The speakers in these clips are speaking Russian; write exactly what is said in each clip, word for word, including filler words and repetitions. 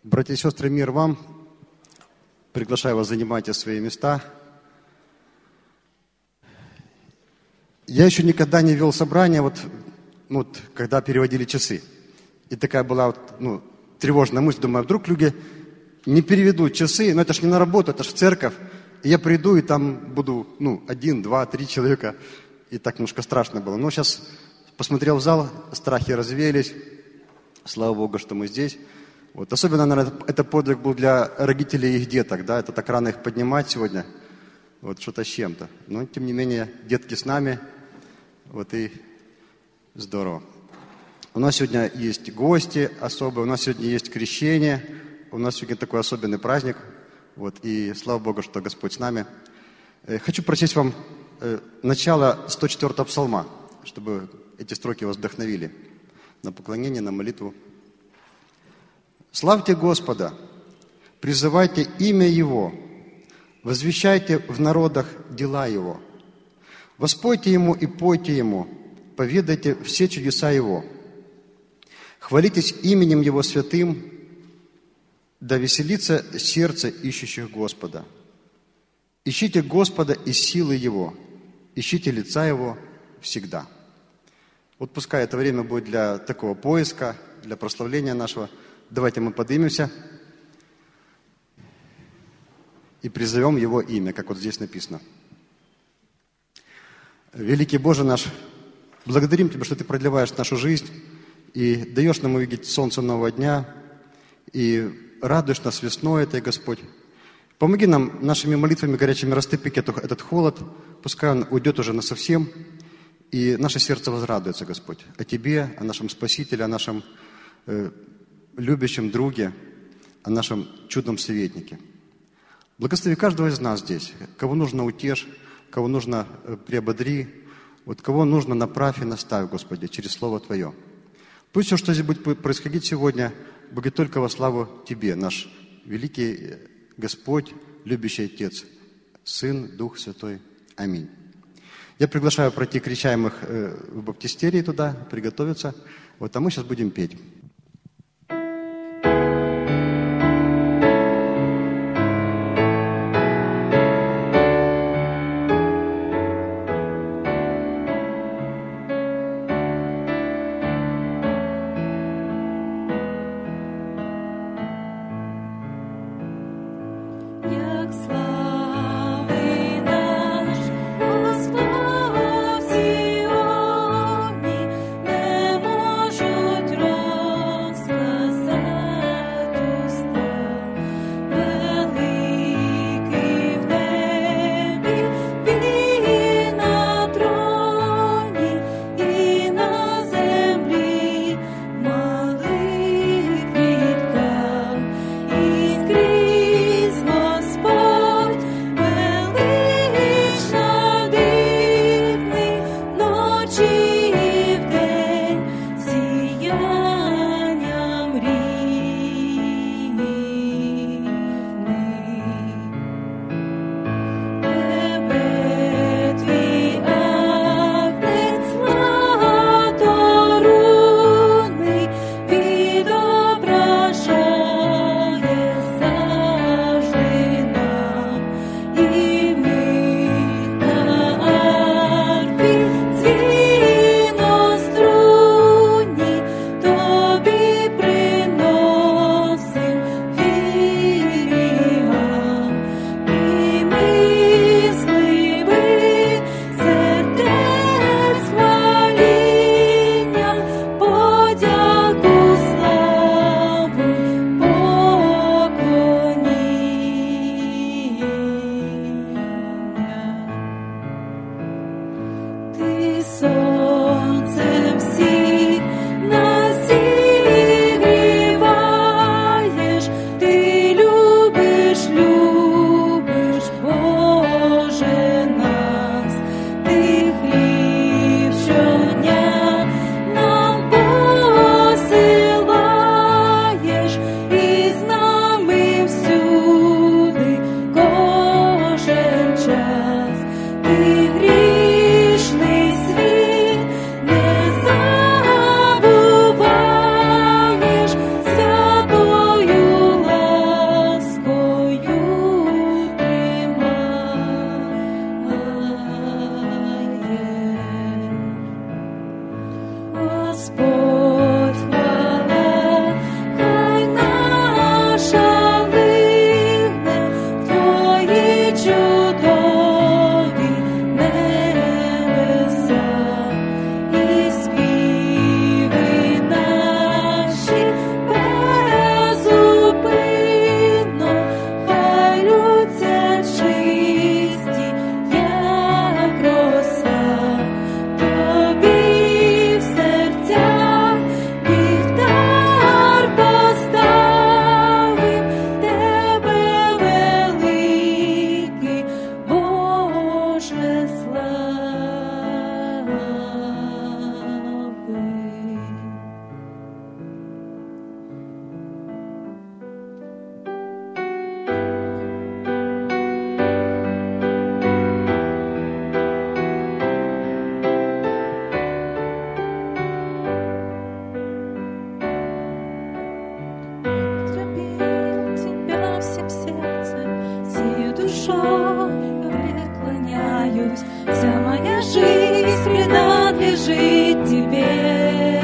Братья и сестры, мир вам. Приглашаю вас, занимайте свои места. Я еще никогда не вел собрание, вот, ну, вот когда переводили часы. И такая была вот, ну, тревожная мысль, думаю, вдруг люди не переведут часы, но это ж не на работу, это ж в церковь. И я приду, и там буду, ну, один, два, три человека. И так немножко страшно было. Но сейчас посмотрел в зал, страхи развеялись. Слава Богу, что мы здесь. Вот. Особенно, наверное, это подвиг был для родителей и их деток, да, это так рано их поднимать сегодня, вот что-то с чем-то. Но, тем не менее, детки с нами, вот и здорово. У нас сегодня есть гости особые, у нас сегодня есть крещение, у нас сегодня такой особенный праздник, вот, и слава Богу, что Господь с нами. Хочу прочесть вам начало сто четвёртого псалма, чтобы эти строки вас вдохновили на поклонение, на молитву. «Славьте Господа, призывайте имя Его, возвещайте в народах дела Его. Воспойте Ему и пойте Ему, поведайте все чудеса Его. Хвалитесь именем Его святым, да веселится сердце ищущих Господа. Ищите Господа из силы Его, ищите лица Его всегда». Вот пускай это время будет для такого поиска, для прославления нашего. Давайте мы поднимемся и призовем Его имя, как вот здесь написано. Великий Боже наш, благодарим Тебя, что Ты продлеваешь нашу жизнь и даешь нам увидеть солнце нового дня, и радуешь нас весной этой, Господь. Помоги нам нашими молитвами горячими растопить этот холод, пускай он уйдет уже насовсем, и наше сердце возрадуется, Господь, о Тебе, о нашем Спасителе, о нашем э, любящем друге, о нашем чудном советнике. Благослови каждого из нас здесь, кого нужно утешь, кого нужно приободри, вот кого нужно направь и наставь, Господи, через Слово Твое. Пусть все, что здесь будет происходить сегодня, будет только во славу Тебе, наш великий Господь, любящий Отец, Сын, Дух Святой. Аминь. Я приглашаю пройти крещаемых в баптистерии туда, приготовиться. Вот, а мы сейчас будем петь. Господь, Сионі, не можуть душой преклоняюсь, вся моя жизнь принадлежит Тебе.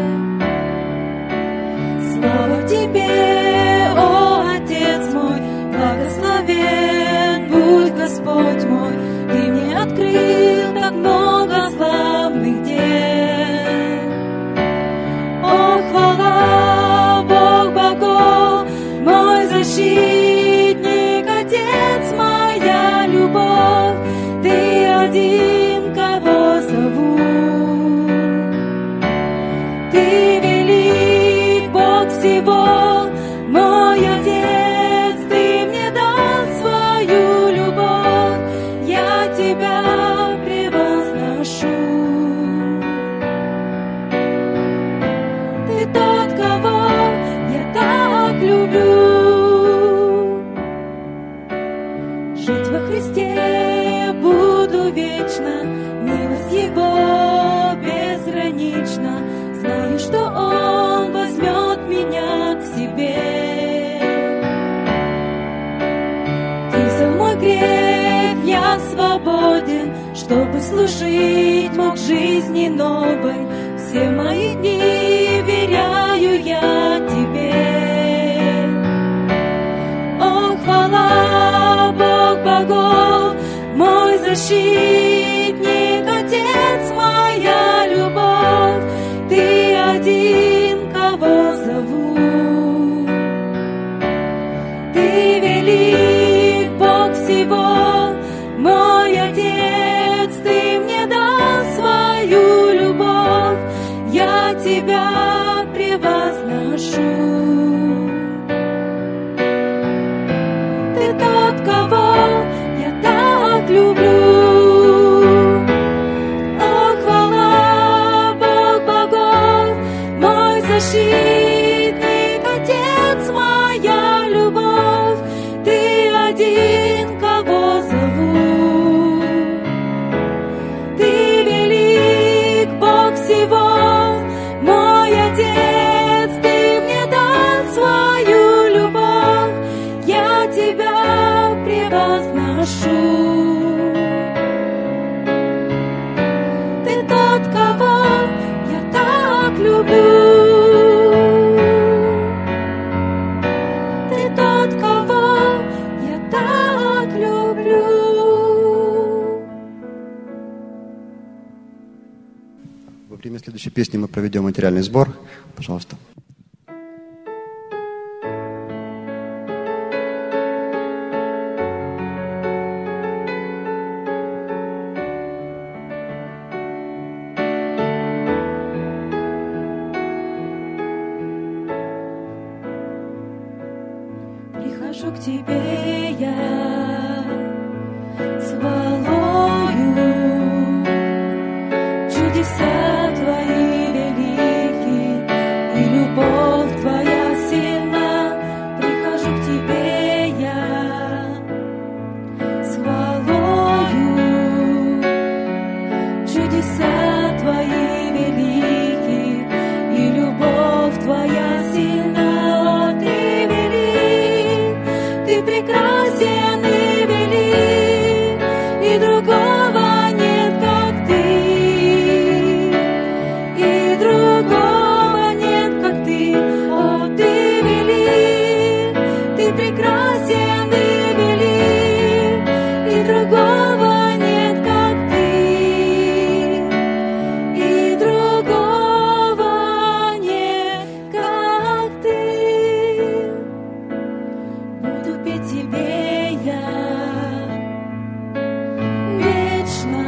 Слава Тебе, о Отец мой, благословен будь Господь мой, Ты мне открыл так много славных дел. О, хвала Бог богов, мой защитник, Отец, моя любовь, Ты один, кого зову. Ты велик, Бог всего, мой Отец, Ты мне дал свою любовь, я Тебя превозношу. Ты тот, кого я так люблю. Жить во Христе буду вечно, милость Его безгранична. Знаю, что Он возьмет меня к себе. Ты взял мой грех, я свободен, чтобы служить мог жизни новой. Все мои дни веряю я Тебе. О, хвала Бог богов, мой защитник, Отец, моя любовь, Ты один, кого зову. Ты велик, Бог всего, мой Отец, Ты мне дал свою любовь, я Тебя превозношу. Ты тот, кого я так люблю. О, хвала Бог богов, мой защитник, Отец, моя любовь, Ты один, кого зову. Ты велик, Бог всего, мой Отец, Ты мне дал свою любовь, я Тебя превозношу. Ты тот, кого я так люблю. Ты тот, кого я так люблю. Во время следующей песни мы проведем материальный сбор. Пожалуйста. Прихожу к Тебе я с хвалою, чудеса Твои велики, и любовь Твоя сильна. Прихожу к Тебе я с хвалою, чудеса Твои велики, и любовь Твоя сильна. О, Ты велик, Ты прекрасен и велик, и другого нет, как Ты, и другого нет, как Ты. О, Ты велик, Ты прекрасен и велик, и другого нет, как Ты, и другого нет, как Ты. Буду петь Тебе я вечно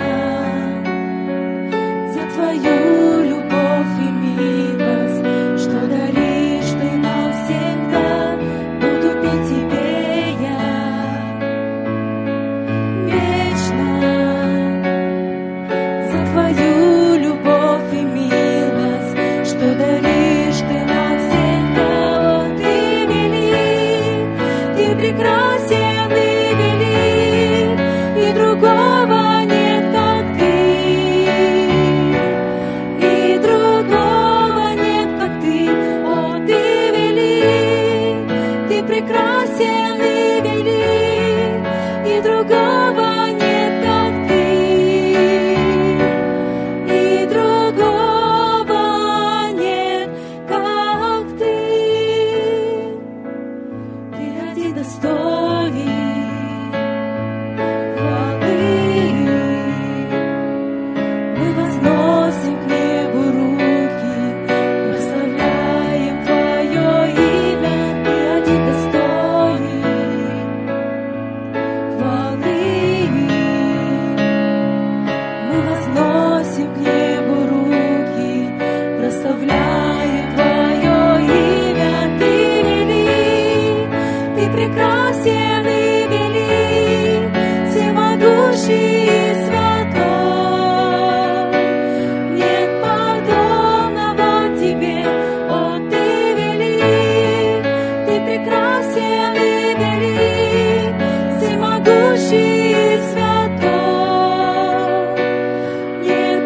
за Твою любовь и милость, что даришь Ты нам всегда. Буду петь Тебе я вечно за Твою любовь и милость, что даришь Ты нам всегда. О, Ты велик, Ты прекрасен и велик, и другого нет, как Ты, и другого нет, как Ты. О, Ты велик, Ты прекрасен и велик, и другого нет, как ты, и другого нет, как ты. Ты один достоин хвалы. Мы возносим к небу руки, прославляем Твое имя. Ты один достоин хвалы. Мы возносим к небу руки, прославляем Твое имя. Ты велик, Ты прекрасен и велик, всемогущий и святой. Нет подобного Тебе, о, Ты велик, Ты прекрасен и велик, всемогущий и святой. Нет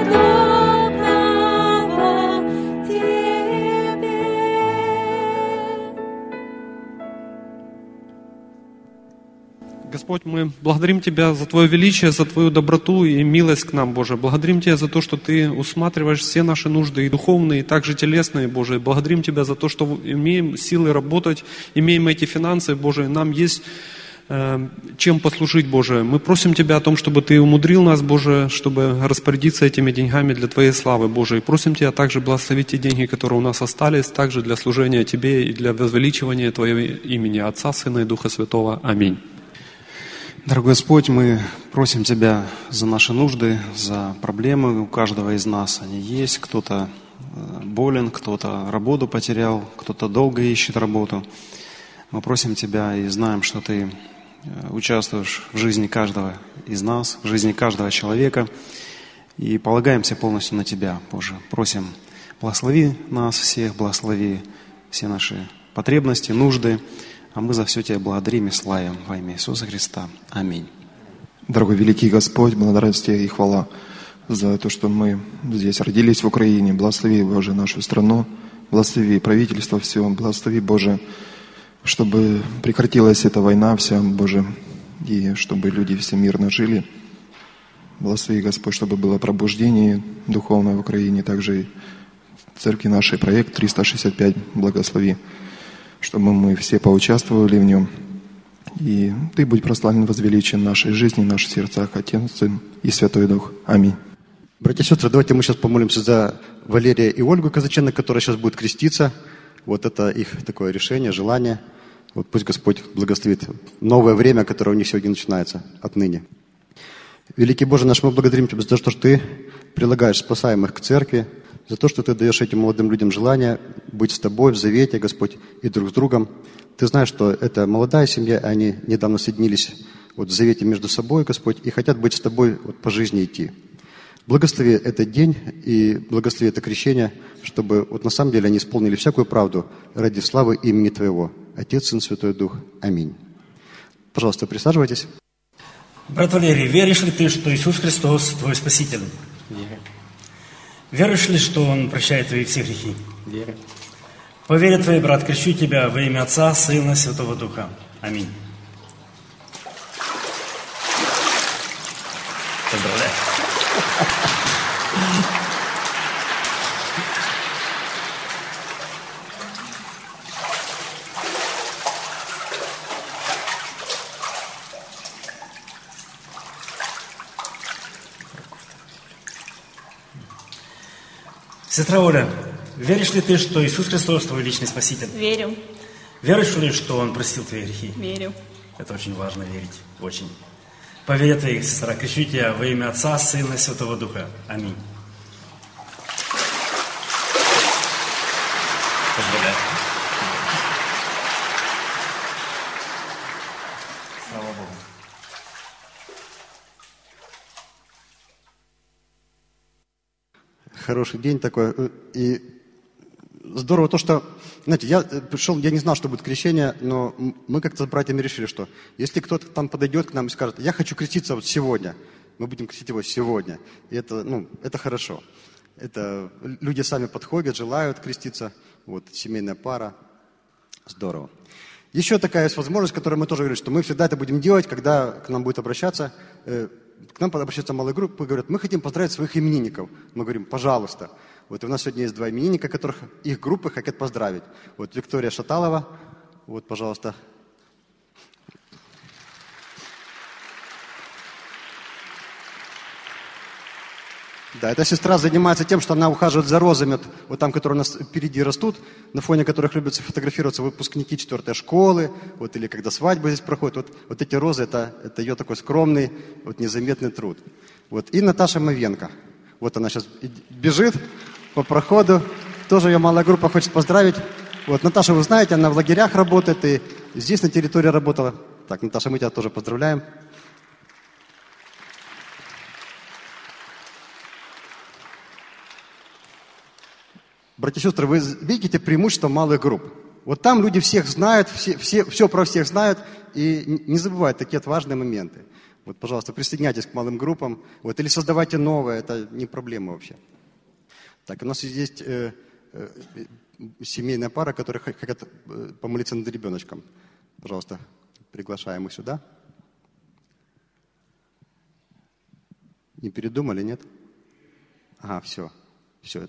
подобного Тебе. Господь, мы благодарим Тебя за Твое величие, за Твою доброту и милость к нам, Боже. Благодарим Тебя за то, что Ты усматриваешь все наши нужды, и духовные, и также телесные, Боже. Благодарим Тебя за то, что имеем силы работать, имеем эти финансы, Боже. Нам есть э, чем послужить, Боже. Мы просим Тебя о том, чтобы Ты умудрил нас, Боже, чтобы распорядиться этими деньгами для Твоей славы, Боже. И просим Тебя также благословить те деньги, которые у нас остались, также для служения Тебе и для возвеличивания Твоего имени, Отца, Сына и Духа Святого. Аминь. Дорогой Господь, мы просим Тебя за наши нужды, за проблемы. У каждого из нас они есть. Кто-то болен, кто-то работу потерял, кто-то долго ищет работу. Мы просим Тебя и знаем, что Ты участвуешь в жизни каждого из нас, в жизни каждого человека. И полагаемся полностью на Тебя, Боже. Просим, благослови нас всех, благослови все наши потребности, нужды. А мы за все Тебя благодарим и славим во имя Иисуса Христа. Аминь. Дорогой великий Господь, благодарность Тебе и хвала за то, что мы здесь родились в Украине. Благослови, Боже, нашу страну, благослови правительство все, благослови, Боже, чтобы прекратилась эта война вся, Боже, и чтобы люди все мирно жили. Благослови, Господь, чтобы было пробуждение духовное в Украине, также и в церкви нашей проект триста шестьдесят пять благослови, чтобы мы все поучаствовали в нем. И Ты будь прославлен, возвеличен в нашей жизни, в наших сердцах, Отец, Сын и Святой Дух. Аминь. Братья и сестры, давайте мы сейчас помолимся за Валерия и Ольгу Казаченко, которая сейчас будет креститься. Вот это их такое решение, желание. Вот пусть Господь благословит новое время, которое у них сегодня начинается отныне. Великий Боже наш, мы благодарим Тебя за то, что Ты прилагаешь спасаемых к церкви, за то, что Ты даешь этим молодым людям желание быть с Тобой в завете, Господь, и друг с другом. Ты знаешь, что это молодая семья, они недавно соединились вот в завете между собой, Господь, и хотят быть с Тобой вот по жизни идти. Благослови этот день и благослови это крещение, чтобы вот на самом деле они исполнили всякую правду ради славы имени Твоего. Отец, Сын, Святой Дух. Аминь. Пожалуйста, присаживайтесь. Брат Валерий, веришь ли ты, что Иисус Христос твой Спаситель? Верю. Веришь ли, что Он прощает твои все грехи? Верю. По вере твоей, брат, крещу тебя во имя Отца, Сына, Святого Духа. Аминь. Поздравляю. Сестра Оля, веришь ли ты, что Иисус Христос твой личный Спаситель? Верю. Веришь ли, что Он простил твои грехи? Верю. Это очень важно верить, очень. По вере твоей, сестра, крещу тебя во имя Отца, Сына и Святого Духа. Аминь. Поздравляю. Слава Богу. Хороший день такой. И здорово то, что, знаете, я пришел, я не знал, что будет крещение, но мы как-то с братьями решили, что если кто-то там подойдет к нам и скажет, я хочу креститься вот сегодня, мы будем крестить его сегодня. И это, ну, это хорошо. Это люди сами подходят, желают креститься. Вот, семейная пара. Здорово. Еще такая есть возможность, которую мы тоже говорим, что мы всегда это будем делать, когда к нам будет обращаться, э, к нам обращаются малые группы, говорят, мы хотим поздравить своих именинников. Мы говорим, пожалуйста. Вот у нас сегодня есть два именинника, которых их группы хотят поздравить. Вот Виктория Шаталова, вот, пожалуйста. Да, эта сестра занимается тем, что она ухаживает за розами, вот, вот там, которые у нас впереди растут, на фоне которых любят фотографироваться выпускники четвертой школы, вот, или когда свадьба здесь проходит. Вот, вот эти розы, это, это ее такой скромный, вот, незаметный труд. Вот. И Наташа Мовенко. Вот она сейчас бежит по проходу. Тоже ее малая группа хочет поздравить. Вот, Наташа, вы знаете, она в лагерях работает и здесь на территории работала. Так, Наташа, мы тебя тоже поздравляем. Братья и сестры, вы видите преимущество малых групп. Вот там люди всех знают, все, все, все про всех знают и не забывают такие важные моменты. Вот, пожалуйста, присоединяйтесь к малым группам. Вот, или создавайте новое, это не проблема вообще. Так, у нас здесь есть э, э, семейная пара, которая хотят помолиться над ребеночком. Пожалуйста, приглашаем их сюда. Не передумали, нет? Ага, все, все.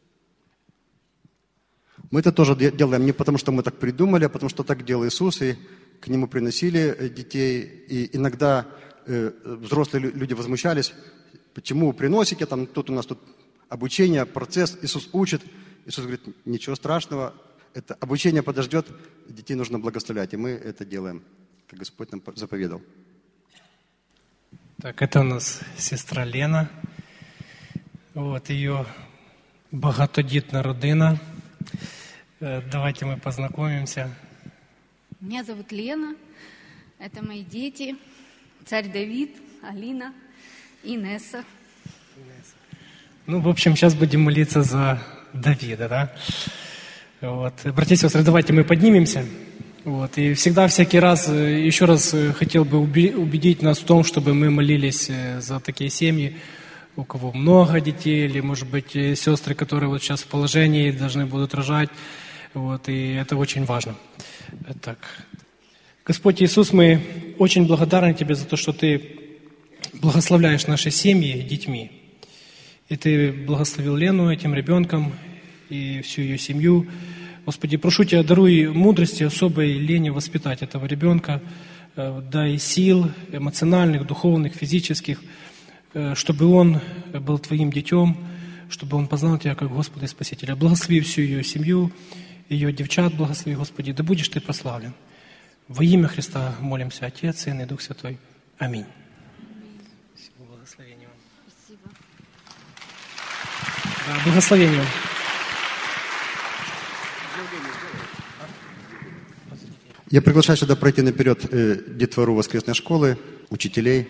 Мы это тоже делаем не потому, что мы так придумали, а потому, что так делал Иисус, и к Нему приносили детей. И иногда э, взрослые люди возмущались, почему вы приносите, там, тут у нас тут обучение, процесс, Иисус учит. Иисус говорит, ничего страшного, это обучение подождет, детей нужно благословлять, и мы это делаем, как Господь нам заповедал. Так, это у нас сестра Лена, вот ее багатодітна родина. Давайте мы познакомимся. Меня зовут Лена, это мои дети, царь Давид, Алина и Инесса. Ну, в общем, сейчас будем молиться за Давида, да? Вот. Братья и сестры, давайте мы поднимемся. Вот. И всегда, всякий раз, еще раз хотел бы убедить нас в том, чтобы мы молились за такие семьи, у кого много детей, или, может быть, сестры, которые вот сейчас в положении, должны будут рожать. Вот, и это очень важно. Так. Господь Иисус, мы очень благодарны Тебе за то, что Ты благословляешь наши семьи детьми. И Ты благословил Лену этим ребенком и всю ее семью. Господи, прошу Тебя, даруй мудрости особой Лене воспитать этого ребенка. Дай сил эмоциональных, духовных, физических, чтобы он был Твоим детем, чтобы он познал Тебя как Господа и Спасителя. Благослови всю ее семью, ее девчат, благослови, Господи, да будешь Ты прославлен. Во имя Христа молимся, Отец, Сын и Дух Святой. Аминь. Спасибо, благословение вам. Спасибо. Да, благословение вам. Я приглашаю сюда пройти наперед э, детвору воскресной школы, учителей.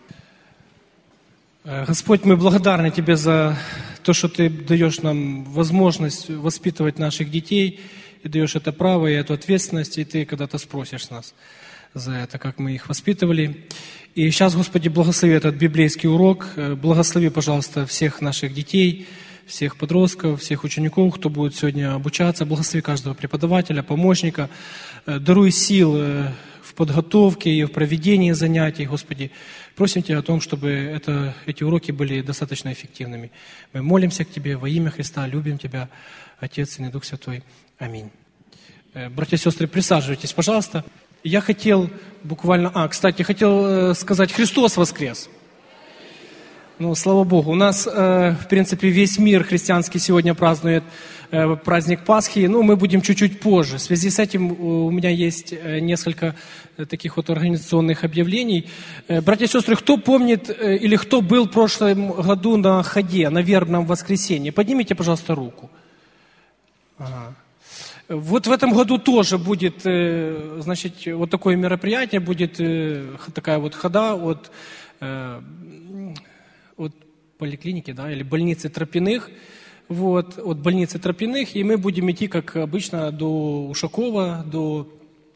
Господь, мы благодарны Тебе за то, что Ты даешь нам возможность воспитывать наших детей, и даешь это право и эту ответственность, и Ты когда-то спросишь нас за это, как мы их воспитывали. И сейчас, Господи, благослови этот библейский урок, благослови, пожалуйста, всех наших детей, всех подростков, всех учеников, кто будет сегодня обучаться, благослови каждого преподавателя, помощника, даруй сил в подготовке и в проведении занятий, Господи. Просим Тебя о том, чтобы это, эти уроки были достаточно эффективными. Мы молимся к Тебе во имя Христа, любим Тебя, Отец, Сын и Дух Святой. Аминь. Братья и сестры, присаживайтесь, пожалуйста. Я хотел буквально... А, кстати, хотел сказать, Христос воскрес. Ну, слава Богу. У нас, э, в принципе, весь мир христианский сегодня празднует э, праздник Пасхи. Ну, мы будем чуть-чуть позже. В связи с этим у меня есть э, несколько э, таких вот организационных объявлений. Э, братья и сестры, кто помнит э, или кто был в прошлом году на ходе, на вербном воскресенье? Поднимите, пожалуйста, руку. Ага. Вот в этом году тоже будет, э, значит, вот такое мероприятие, будет э, такая вот хода от... Э, от поликлиники, да, или больницы Тропиных, вот, от больницы Тропиных, и мы будем идти, как обычно, до Ушакова, до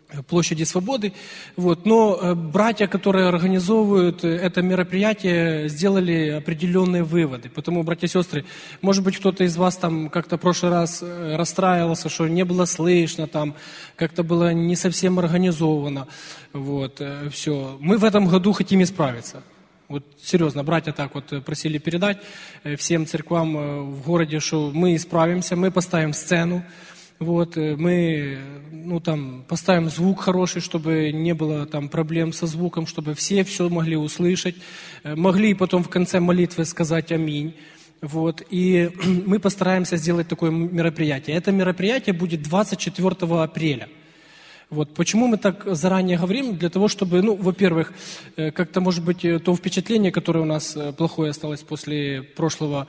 площади Свободы. Вот. Но братья, которые организовывают это мероприятие, сделали определенные выводы. Потому, братья и сестры, может быть, кто-то из вас там как-то в прошлый раз расстраивался, что не было слышно, там как-то было не совсем организовано. Вот. Все. Мы в этом году хотим исправиться. Вот серьезно, братья так вот просили передать всем церквам в городе, что мы исправимся, мы поставим сцену. Вот, мы, ну, там, поставим звук хороший, чтобы не было там проблем со звуком, чтобы все все могли услышать, могли потом в конце молитвы сказать «Аминь». Вот, и мы постараемся сделать такое мероприятие. Это мероприятие будет двадцать четвёртого апреля. Вот, почему мы так заранее говорим? Для того, чтобы, ну, во-первых, как-то, может быть, то впечатление, которое у нас плохое осталось после прошлого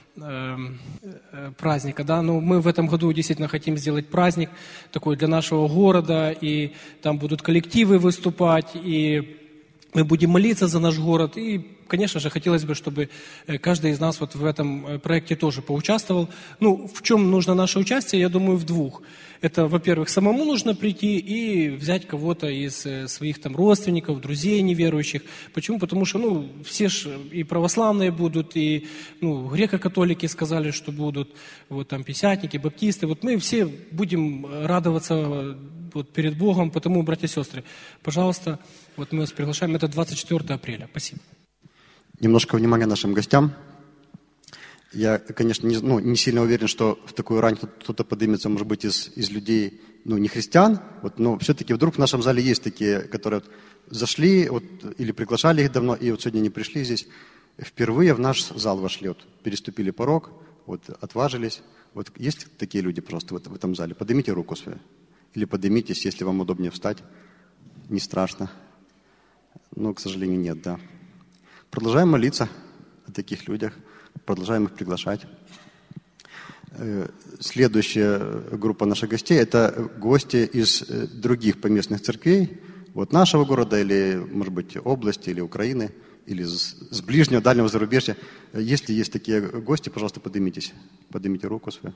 праздника, да, но мы в этом году действительно хотим сделать праздник такой для нашего города, и там будут коллективы выступать, и мы будем молиться за наш город, и, конечно же, хотелось бы, чтобы каждый из нас вот в этом проекте тоже поучаствовал. Ну, в чем нужно наше участие, я думаю, в двух. Это, во-первых, самому нужно прийти и взять кого-то из своих там родственников, друзей неверующих. Почему? Потому что, ну, все ж и православные будут, и, ну, греко-католики сказали, что будут, вот там пятидесятники, баптисты. Вот мы все будем радоваться вот перед Богом. Потому, братья и сестры, пожалуйста, вот мы вас приглашаем. Это двадцать четвёртого апреля. Спасибо. Немножко внимания нашим гостям. Я, конечно, не, ну, не сильно уверен, что в такую рань кто-то поднимется, может быть, из, из людей, ну, не христиан, вот, но все-таки вдруг в нашем зале есть такие, которые вот зашли, вот, или приглашали их давно, и вот сегодня не пришли здесь, впервые в наш зал вошли, вот, переступили порог, вот, отважились. Вот есть такие люди просто вот в этом зале? Поднимите руку свою. Или поднимитесь, если вам удобнее встать. Не страшно. Но, к сожалению, нет, да. Продолжаем молиться о таких людях. Продолжаем их приглашать. Следующая группа наших гостей – это гости из других поместных церквей, вот нашего города или, может быть, области, или Украины, или с ближнего, дальнего зарубежья. Если есть такие гости, пожалуйста, поднимитесь. Поднимите руку свою.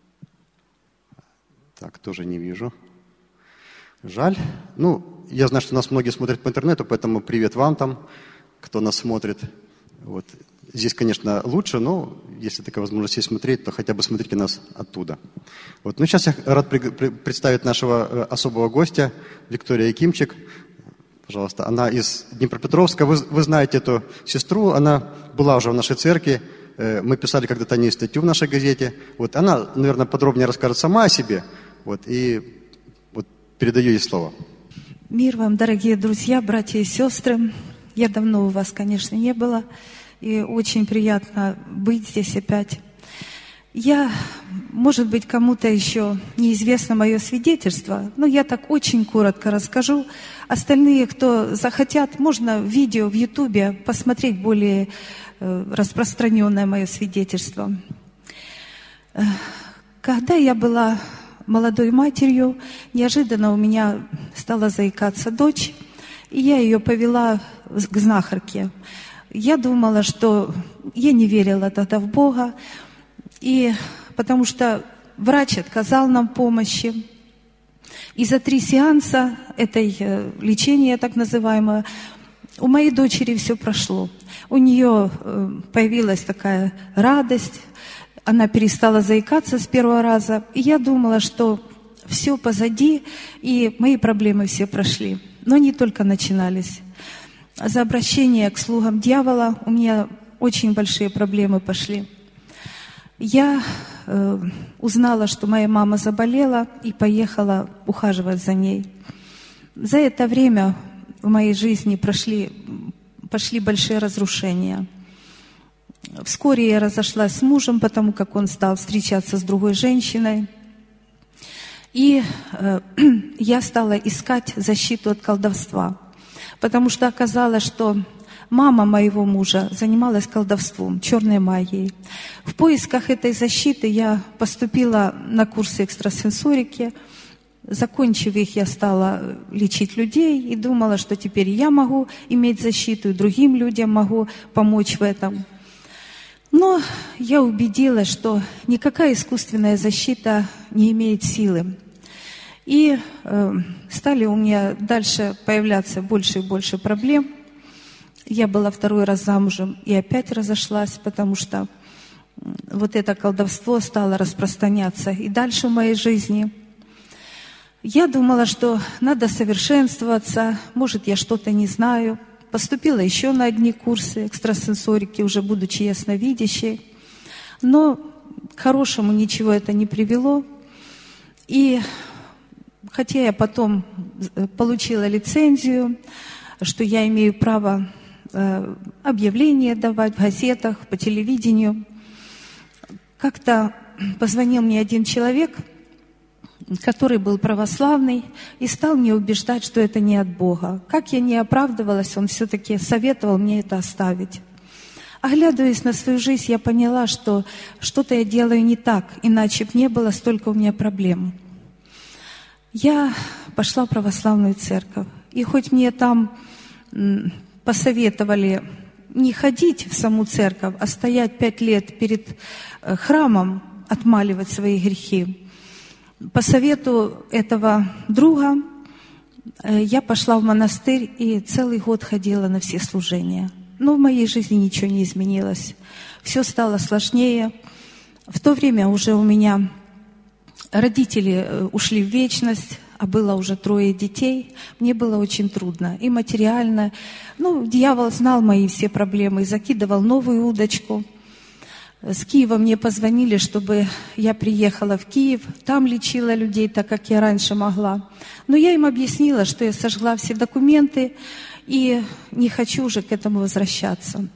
Так, тоже не вижу. Жаль. Ну, я знаю, что нас многие смотрят по интернету, поэтому привет вам там, кто нас смотрит. Вот. Здесь, конечно, лучше, но если такая возможность есть смотреть, то хотя бы смотрите нас оттуда. Вот. Ну, сейчас я рад при- при- представить нашего особого гостя, Виктория Якимчик. Пожалуйста, она из Днепропетровска. Вы, вы знаете эту сестру, она была уже в нашей церкви. Мы писали когда-то о ней статью в нашей газете. Вот. Она, наверное, подробнее расскажет сама о себе. Вот. И вот передаю ей слово. Мир вам, дорогие друзья, братья и сестры. Я давно у вас, конечно, не была. И очень приятно быть здесь опять. Я, может быть, кому-то еще неизвестно мое свидетельство, но я так очень коротко расскажу. Остальные, кто захотят, можно в видео в Ютубе посмотреть более э, распространенное мое свидетельство. Когда я была молодой матерью, неожиданно у меня стала заикаться дочь, и я ее повела к знахарке. Я думала, что я не верила тогда в Бога, и потому что врач отказал нам помощи. И за три сеанса этой лечения, так называемого, у моей дочери все прошло. У нее появилась такая радость, она перестала заикаться с первого раза. И я думала, что все позади, и мои проблемы все прошли. Но не только начинались. За обращение к слугам дьявола у меня очень большие проблемы пошли. Я э, узнала, что моя мама заболела, и поехала ухаживать за ней. За это время в моей жизни прошли, пошли большие разрушения. Вскоре я разошлась с мужем, потому как он стал встречаться с другой женщиной. И э, я стала искать защиту от колдовства. Потому что оказалось, что мама моего мужа занималась колдовством, черной магией. В поисках этой защиты я поступила на курсы экстрасенсорики. Закончив их, я стала лечить людей и думала, что теперь я могу иметь защиту, и другим людям могу помочь в этом. Но я убедилась, что никакая искусственная защита не имеет силы. И э, с стали у меня дальше появляться больше и больше проблем. Я была второй раз замужем и опять разошлась, потому что вот это колдовство стало распространяться и дальше в моей жизни. Я думала, что надо совершенствоваться, может, я что-то не знаю. Поступила еще на одни курсы экстрасенсорики, уже будучи ясновидящей. Но к хорошему ничего это не привело. И хотя я потом получила лицензию, что я имею право э, объявления давать в газетах, по телевидению, как-то позвонил мне один человек, который был православный, и стал мне убеждать, что это не от Бога. Как я не оправдывалась, он все-таки советовал мне это оставить. Оглядываясь на свою жизнь, я поняла, что что-то я делаю не так, иначе бы не было столько у меня проблем. Я пошла в православную церковь, и хоть мне там посоветовали не ходить в саму церковь, а стоять пять лет перед храмом, отмаливать свои грехи, по совету этого друга я пошла в монастырь и целый год ходила на все служения. Но в моей жизни ничего не изменилось. Все стало сложнее. В то время уже у меня родители ушли в вечность, а было уже трое детей. Мне было очень трудно и материально. Ну, дьявол знал мои все проблемы и закидывал новую удочку. С Киева мне позвонили, чтобы я приехала в Киев, там лечила людей, так как я раньше могла. Но я им объяснила, что я сожгла все документы и не хочу уже к этому возвращаться.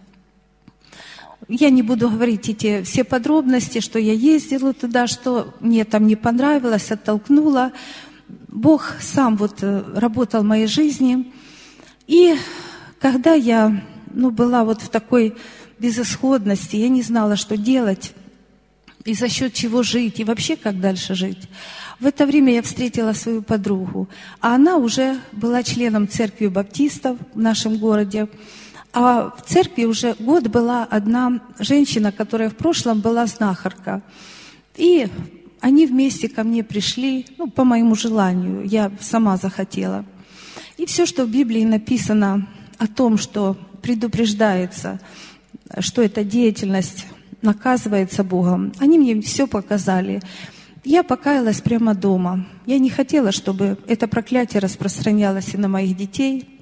Я не буду говорить эти все подробности, что я ездила туда, что мне там не понравилось, оттолкнула. Бог сам вот работал в моей жизни. И когда я ну, была вот в такой безысходности, я не знала, что делать, и за счет чего жить, и вообще как дальше жить. В это время я встретила свою подругу, а она уже была членом церкви баптистов в нашем городе. А в церкви уже год была одна женщина, которая в прошлом была знахарка. И они вместе ко мне пришли, ну, по моему желанию, я сама захотела. И все, что в Библии написано о том, что предупреждается, что эта деятельность наказывается Богом, они мне все показали. Я покаялась прямо дома. Я не хотела, чтобы это проклятие распространялось и на моих детей.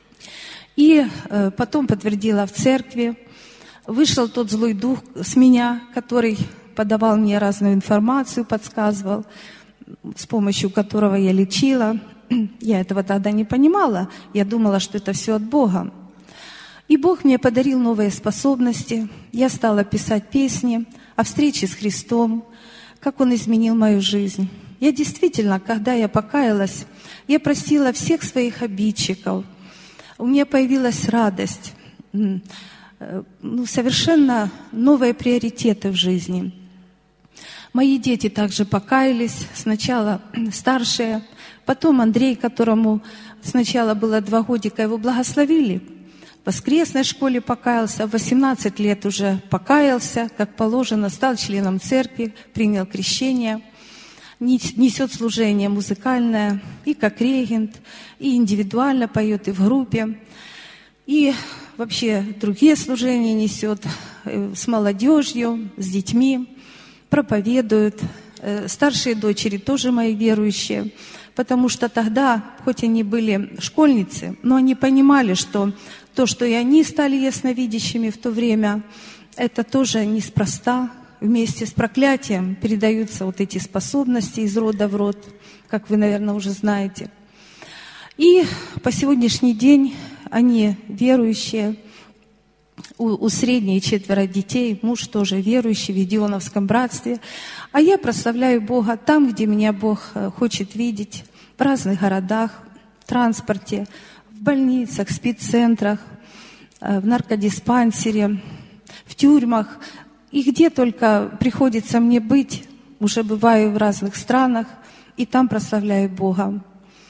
И э, потом подтвердила в церкви. Вышел тот злой дух с меня, который подавал мне разную информацию, подсказывал, с помощью которого я лечила. Я этого тогда не понимала. Я думала, что это все от Бога. И Бог мне подарил новые способности. Я стала писать песни о встрече с Христом, как Он изменил мою жизнь. Я действительно, когда я покаялась, я простила всех своих обидчиков. У меня появилась радость, ну, совершенно новые приоритеты в жизни. Мои дети также покаялись, сначала старшие, потом Андрей, которому сначала было два годика, его благословили. В воскресной школе покаялся, в восемнадцать лет уже покаялся, как положено, стал членом церкви, принял крещение, несет служение музыкальное и как регент, и индивидуально поет, и в группе, и вообще другие служения несет с молодежью, с детьми, проповедует. Старшие дочери тоже мои верующие, потому что тогда, хоть они были школьницы, но они понимали, что то, что и они стали ясновидящими в то время, это тоже неспроста. Вместе с проклятием передаются вот эти способности из рода в род, как вы, наверное, уже знаете. И по сегодняшний день они верующие. У, у средней четверо детей, муж тоже верующий в Гедеоновском братстве. А я прославляю Бога там, где меня Бог хочет видеть, в разных городах, в транспорте, в больницах, в спеццентрах, в наркодиспансере, в тюрьмах. И где только приходится мне быть, уже бываю в разных странах, и там прославляю Бога.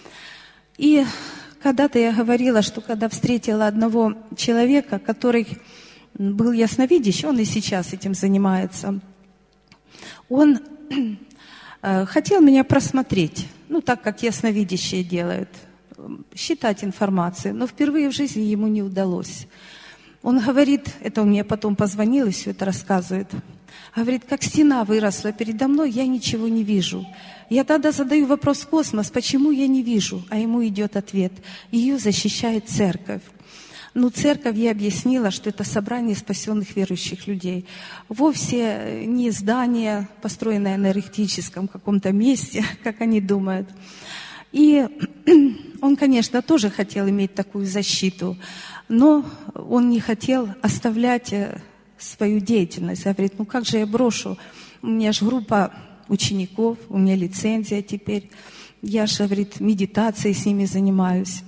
И когда-то я говорила, что когда встретила одного человека, который был ясновидящий, он и сейчас этим занимается, он хотел меня просмотреть, ну, так как ясновидящие делают, считать информацию, но впервые в жизни ему не удалось. Он говорит, это он мне потом позвонил и все это рассказывает, говорит, как стена выросла передо мной, я ничего не вижу. Я тогда задаю вопрос в космос, почему я не вижу, а ему идет ответ, ее защищает церковь. Ну, церковь, я объяснила, что это собрание спасенных верующих людей. Вовсе не здание, построенное на эритическом каком-то месте, как они думают. И он, конечно, тоже хотел иметь такую защиту, но он не хотел оставлять свою деятельность. Говорит, ну как же я брошу? У меня же группа учеников, у меня лицензия теперь. Я же, говорит, медитацией с ними занимаюсь.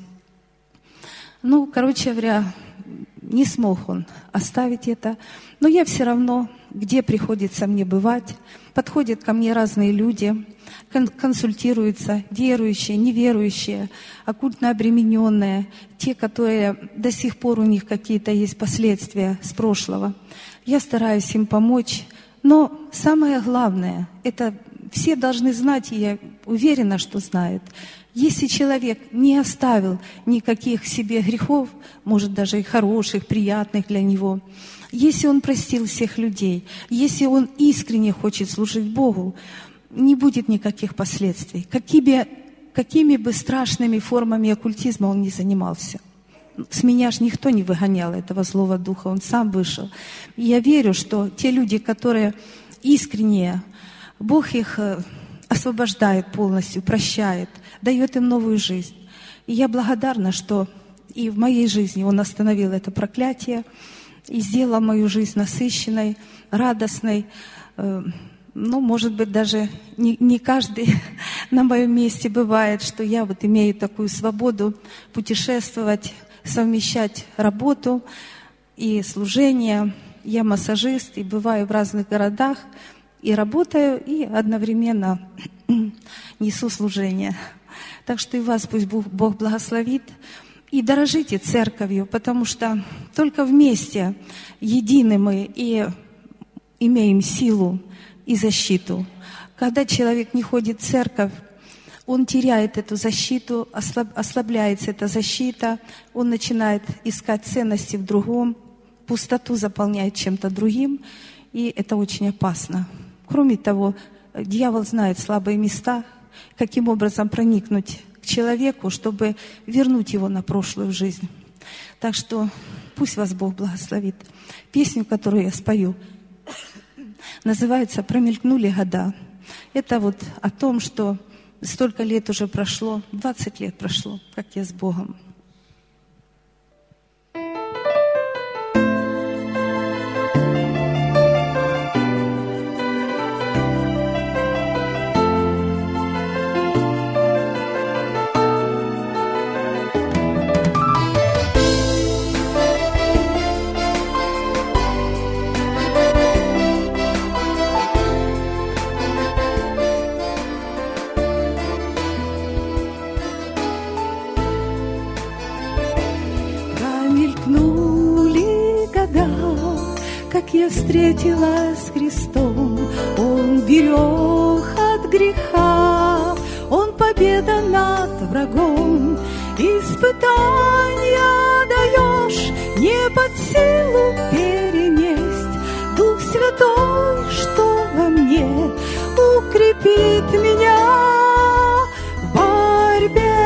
Ну, короче говоря, не смог он оставить это. Но я все равно, где приходится мне бывать, подходят ко мне разные люди, консультируются, верующие, неверующие, оккультно обремененные, те, которые до сих пор у них какие-то есть последствия с прошлого. Я стараюсь им помочь. Но самое главное, это все должны знать, и я уверена, что знают, если человек не оставил никаких себе грехов, может даже и хороших, приятных для него, если он простил всех людей, если он искренне хочет служить Богу, не будет никаких последствий. Какими, какими бы страшными формами оккультизма он ни занимался. С меня ж никто не выгонял этого злого духа, он сам вышел. И я верю, что те люди, которые искренние, Бог их освобождает полностью, прощает, дает им новую жизнь. И я благодарна, что и в моей жизни Он остановил это проклятие и сделал мою жизнь насыщенной, радостной. Ну, может быть, даже не, не каждый на моем месте бывает, что я вот имею такую свободу путешествовать, совмещать работу и служение. Я массажист и бываю в разных городах, и работаю, и одновременно несу служение. Так что и вас пусть Бог благословит. И дорожите церковью, потому что только вместе едины мы и имеем силу и защиту. Когда человек не ходит в церковь, он теряет эту защиту, ослаб, ослабляется эта защита, он начинает искать ценности в другом, пустоту заполняет чем-то другим, и это очень опасно. Кроме того, дьявол знает слабые места, каким образом проникнуть к человеку, чтобы вернуть его на прошлую жизнь. Так что пусть вас Бог благословит. Песню, которую я спою, называется «Промелькнули года». Это вот о том, что столько лет уже прошло, двадцать лет прошло, как я с Богом. Как я встретилась с Христом, Он берег от греха, Он победа над врагом. Испытания даешь, не под силу перенесть. Дух Святой, что во мне, укрепит меня в борьбе.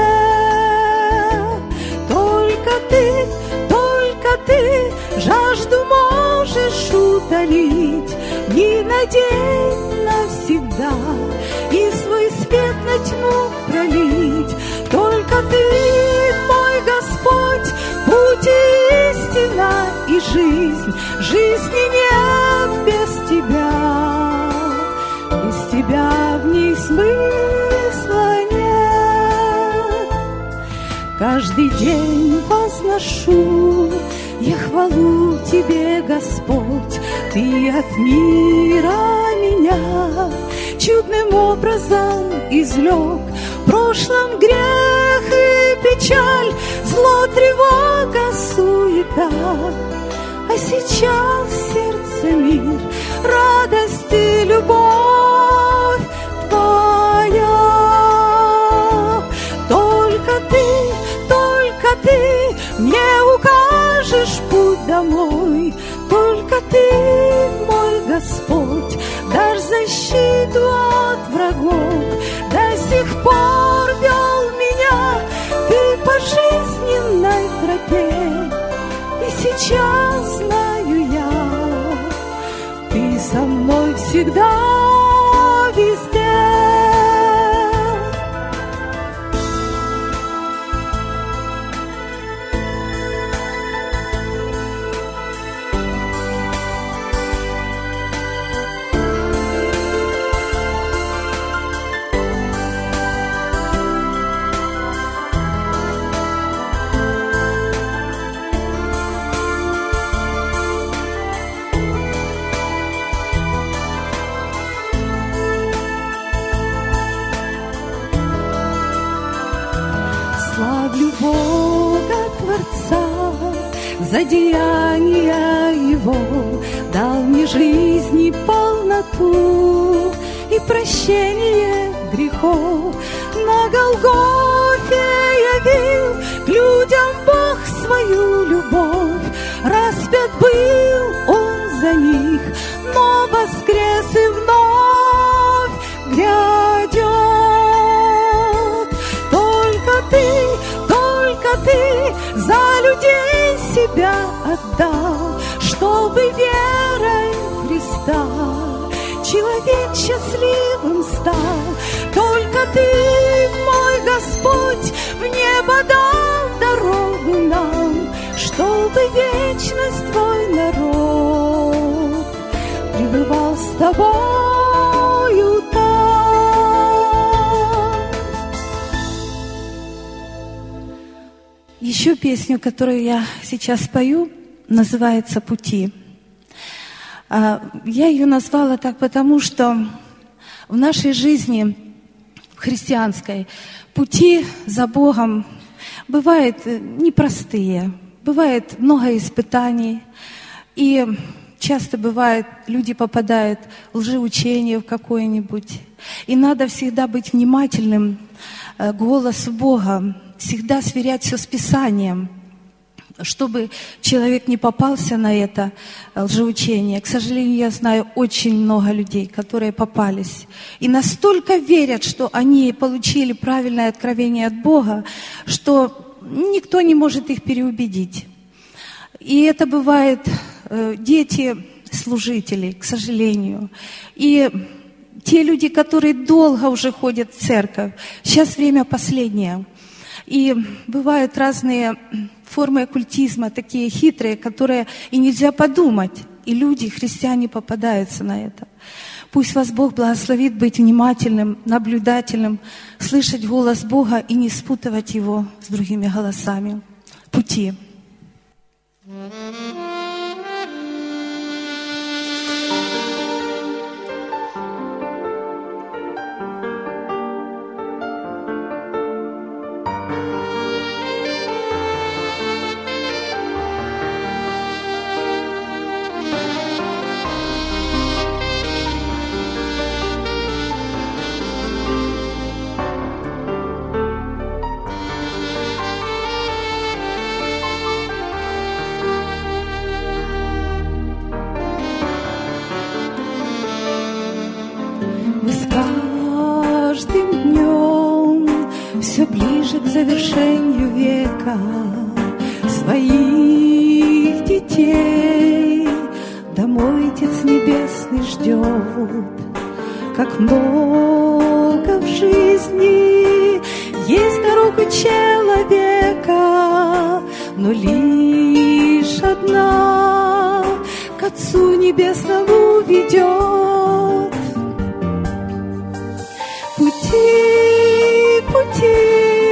Только Ты, только Ты жажду можешь утолить, не на день, навсегда, и свой свет на тьму пролить. Только Ты, мой Господь, путь и истина и жизнь. Жизни нет без Тебя, без Тебя в ней смысла нет. Каждый день возношу я хвалу Тебе, Господь, Ты от мира меня чудным образом извлек. В прошлом грех и печаль, зло, тревога, суета, а сейчас сердце мир, радость и любовь Твоя. Только Ты, только Ты мне укажешь путь домой. Только Ты, мой Господь, дашь защиту от врагов. До сих пор вел меня Ты по жизненной тропе, и сейчас знаю я, Ты со мной всегда, везде. Славлю Бога Творца за деяния Его, дал мне жизни полноту и прощение грехов. На Голгофе явил к людям Бог свою любовь. Распят был Он за них, но воскрес и вновь грядет. Только Ты, только Ты за людей себя отдал, чтобы верой в Христа человек счастливым стал. Только Ты, мой Господь, в небо дал дорогу нам, чтобы вечность Твой народ пребывал с Тобою там. Еще песню, которую я сейчас пою, называется «Пути». Я ее назвала так, потому что в нашей жизни, в христианской, пути за Богом бывают непростые, бывает много испытаний, и часто бывает, люди попадают в лжеучение в какое-нибудь, и надо всегда быть внимательным к голосу Бога, всегда сверять все с Писанием, чтобы человек не попался на это лжеучение. К сожалению, я знаю очень много людей, которые попались и настолько верят, что они получили правильное откровение от Бога, что никто не может их переубедить. И это бывает э, дети служителей, к сожалению. И те люди, которые долго уже ходят в церковь, сейчас время последнее. И бывают разные формы оккультизма, такие хитрые, которые и нельзя подумать. И люди, христиане, попадаются на это. Пусть вас Бог благословит быть внимательным, наблюдательным, слышать голос Бога и не спутывать его с другими голосами. Пути. Все ближе к завершению века своих детей домой Отец Небесный ждет. Как много в жизни есть дорог у человека, но лишь одна к Отцу Небесному ведет. Пути, пути,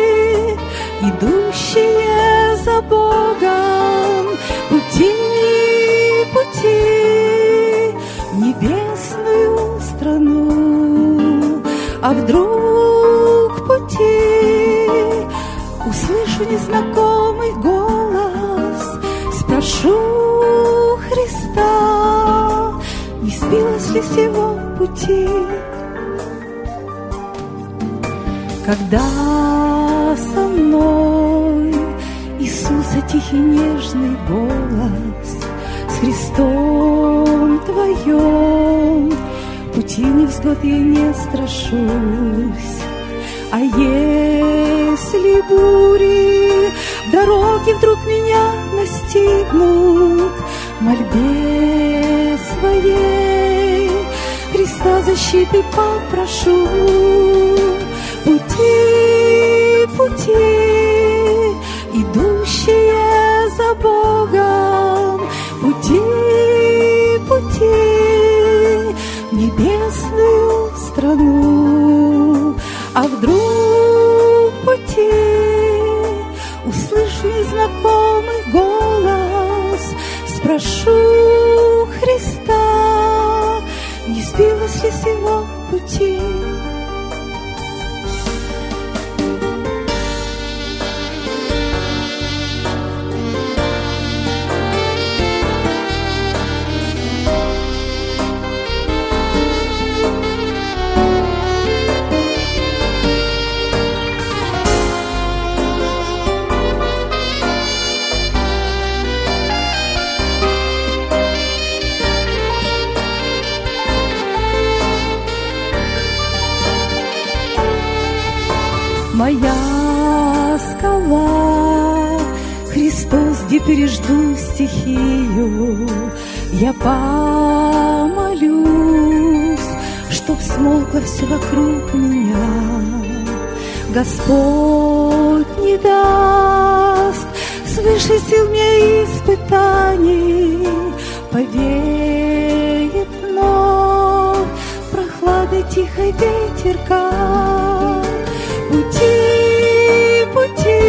идущие за Богом, пути, пути в небесную страну. А вдруг в пути услышу незнакомый голос, спрошу Христа, не сбилась ли с его пути. Когда со мной нежный голос, с Христом Твоем пути невзгод я не страшусь. А если бури дороги вдруг меня настигнут, в мольбе своей Христа защиты попрошу. Пути, пути, идущие за Богом, пути, пути в небесную страну. А вдруг пути услышу незнакомый голос, спрошу Христа, не сбилась ли с его пути. Моя скала, Христос, где пережду стихию, я помолюсь, чтоб смолкло все вокруг меня. Господь не даст свыше сил мне испытаний, повеет вновь прохладой тихой ветерка. Пути, пути,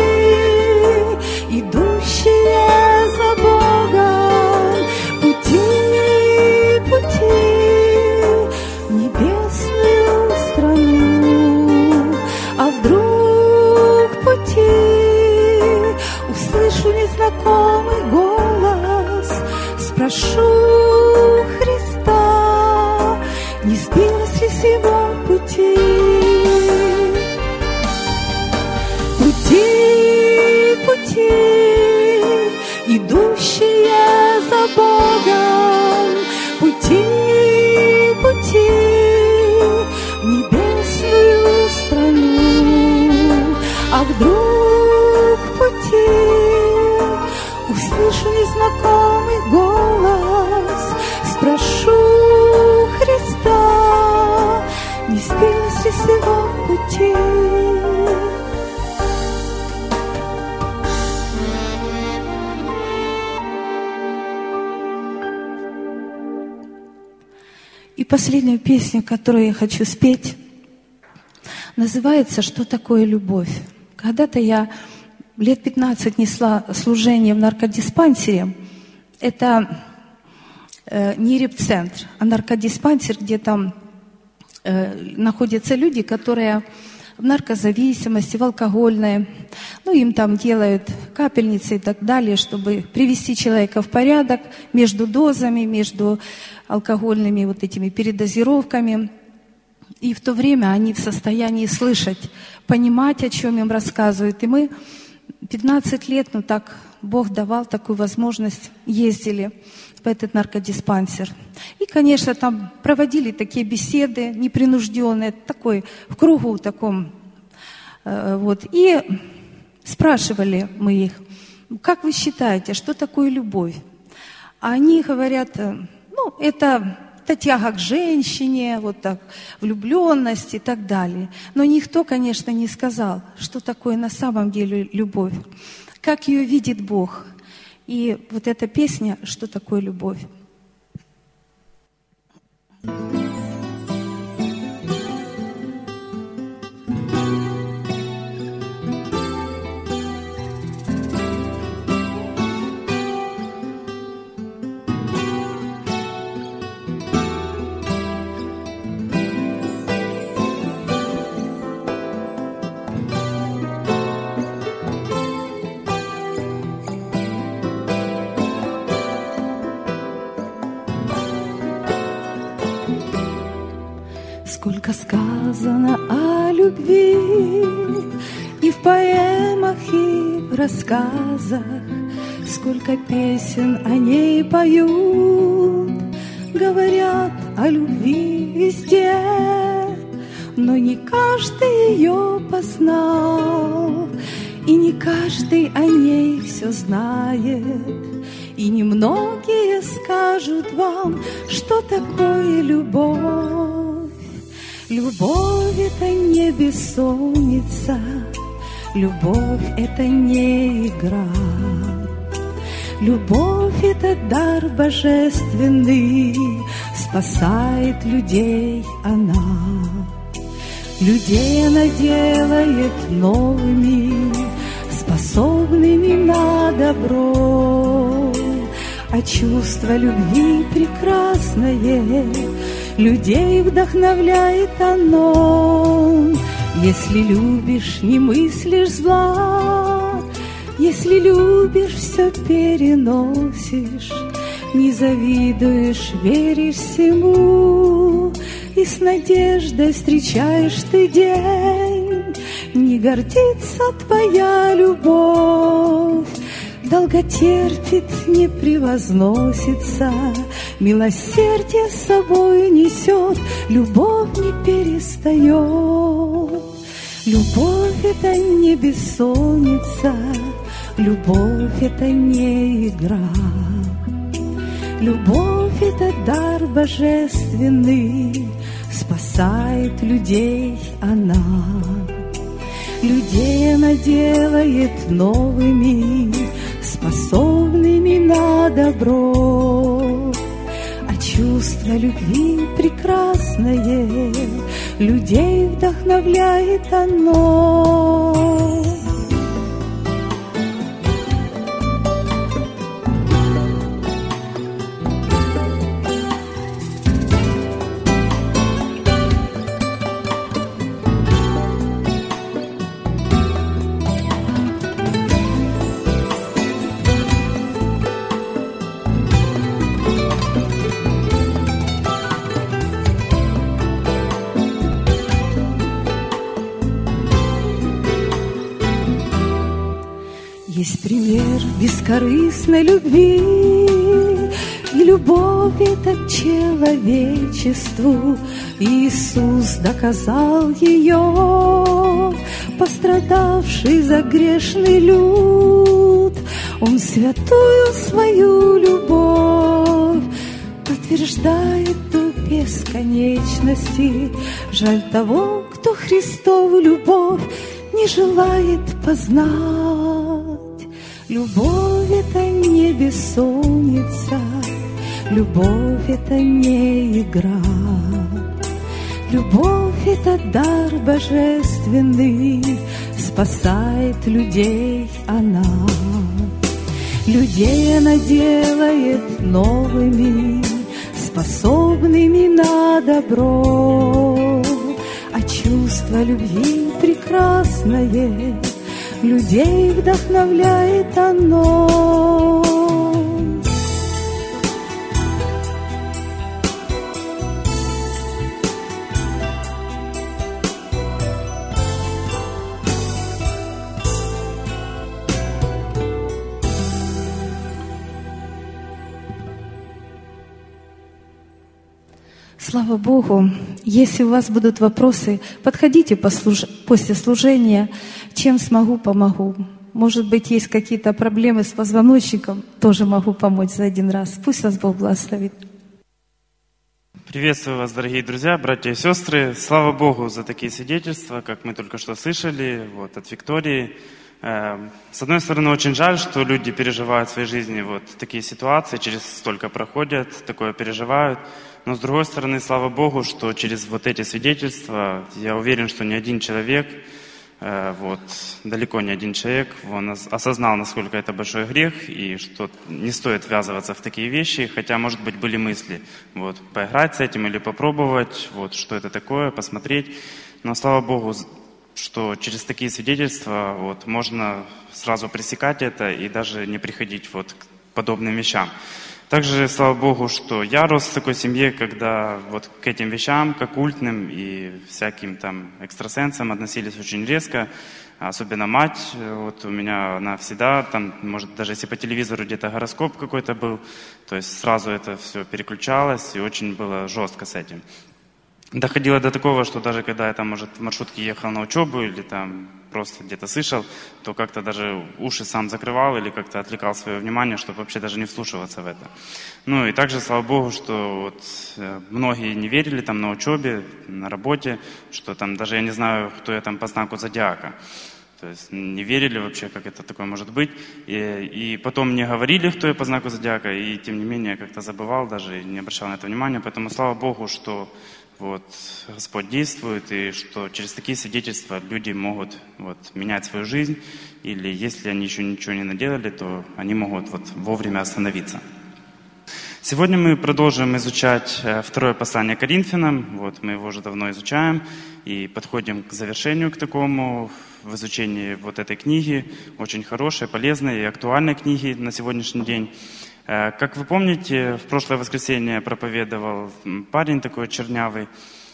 идущие за Богом, пути, пути в небесную страну. А вдруг пути услышу незнакомый голос, спрошу Христа, не сбилась ли с его пути. Пути, пути, идущие за Богом, пути, пути в небесную страну. А вдруг пути услышу незнакомый голос, спрошу Христа, не сбилась ли с его пути. И последнюю песню, которую я хочу спеть, называется «Что такое любовь?». Когда-то я лет пятнадцать несла служение в наркодиспансере. Это э, не репцентр, а наркодиспансер, где там э, находятся люди, которые в наркозависимости, в алкогольной. Ну, им там делают капельницы и так далее, чтобы привести человека в порядок между дозами, между алкогольными вот этими передозировками. И в то время они в состоянии слышать, понимать, о чем им рассказывают. И мы пятнадцать лет, ну так Бог давал такую возможность, ездили в этот наркодиспансер. И, конечно, там проводили такие беседы непринужденные, такой, в кругу таком. Вот. И спрашивали мы их, как вы считаете, что такое любовь? А они говорят, ну, это, это тяга к женщине, вот так, влюбленность и так далее. Но никто, конечно, не сказал, что такое на самом деле любовь, как ее видит Бог. И вот эта песня «Что такое любовь?» Сколько сказано о любви и в поэмах, и в рассказах, сколько песен о ней поют, говорят о любви везде, но не каждый ее познал, и не каждый о ней все знает. И немногие скажут вам, что такое любовь. Любовь — это не бессонница, любовь — это не игра. Любовь — это дар божественный, спасает людей она. Людей она делает новыми, способными на добро. А чувство любви прекрасное людей вдохновляет оно. Если любишь, не мыслишь зла, если любишь, все переносишь, не завидуешь, веришь всему, и с надеждой встречаешь ты день. Не гордится твоя любовь, долго терпит, не превозносится, милосердие с собой несет, любовь не перестает. Любовь — это не бессонница, любовь — это не игра. Любовь — это дар божественный, спасает людей она. Людей она делает новыми, способными на добро. А чувство любви прекрасное людей вдохновляет оно. Есть пример бескорыстной любви, и любовь это к человечеству. Иисус доказал ее, пострадавший за грешный люд. Он святую свою любовь подтверждает до бесконечности. Жаль того, кто Христову любовь не желает познать. Любовь — это не бессонница, любовь — это не игра. Любовь — это дар божественный, спасает людей она. Людей она делает новыми, способными на добро. А чувство любви прекрасное людей вдохновляет оно. Слава Богу! Если у вас будут вопросы, подходите послуж... после служения. Чем смогу, помогу. Может быть, есть какие-то проблемы с позвоночником, тоже могу помочь за один раз. Пусть вас Бог благословит. Приветствую вас, дорогие друзья, братья и сестры. Слава Богу за такие свидетельства, как мы только что слышали вот, от Виктории. С одной стороны, очень жаль, что люди переживают в своей жизни вот такие ситуации, через столько проходят, такое переживают. Но с другой стороны, слава Богу, что через вот эти свидетельства, я уверен, что ни один человек, вот, далеко не один человек, он осознал, насколько это большой грех, и что не стоит ввязываться в такие вещи, хотя, может быть, были мысли, вот, поиграть с этим или попробовать, вот, что это такое, посмотреть. Но слава Богу, что через такие свидетельства вот, можно сразу пресекать это и даже не приходить вот, к подобным вещам. Также, слава Богу, что я рос в такой семье, когда вот к этим вещам, к оккультным и всяким там экстрасенсам относились очень резко. особенно мать, вот у меня она всегда, там, может, даже если по телевизору где-то гороскоп какой-то был, то есть сразу это все переключалось, и очень было жестко с этим. Доходило до такого, что даже когда я там, может, в маршрутке ехал на учебу или там просто где-то слышал, то как-то даже уши сам закрывал или как-то отвлекал свое внимание, чтобы вообще даже не вслушиваться в это. Ну и также, слава Богу, что вот многие не верили там на учебе, на работе, что там даже я не знаю, кто я там по знаку зодиака. То есть не верили вообще, как это такое может быть. И, и потом мне говорили, кто я по знаку зодиака, и тем не менее я как-то забывал даже и не обращал на это внимания. Поэтому слава Богу, что вот Господь действует, и что через такие свидетельства люди могут вот, менять свою жизнь, или если они еще ничего не наделали, то они могут вот, вовремя остановиться. Сегодня мы продолжим изучать второе послание Коринфянам. Вот, мы его уже давно изучаем и подходим к завершению к такому в изучении вот этой книги, очень хорошей, полезной и актуальной книги на сегодняшний день. Как вы помните, в прошлое воскресенье проповедовал парень такой чернявый,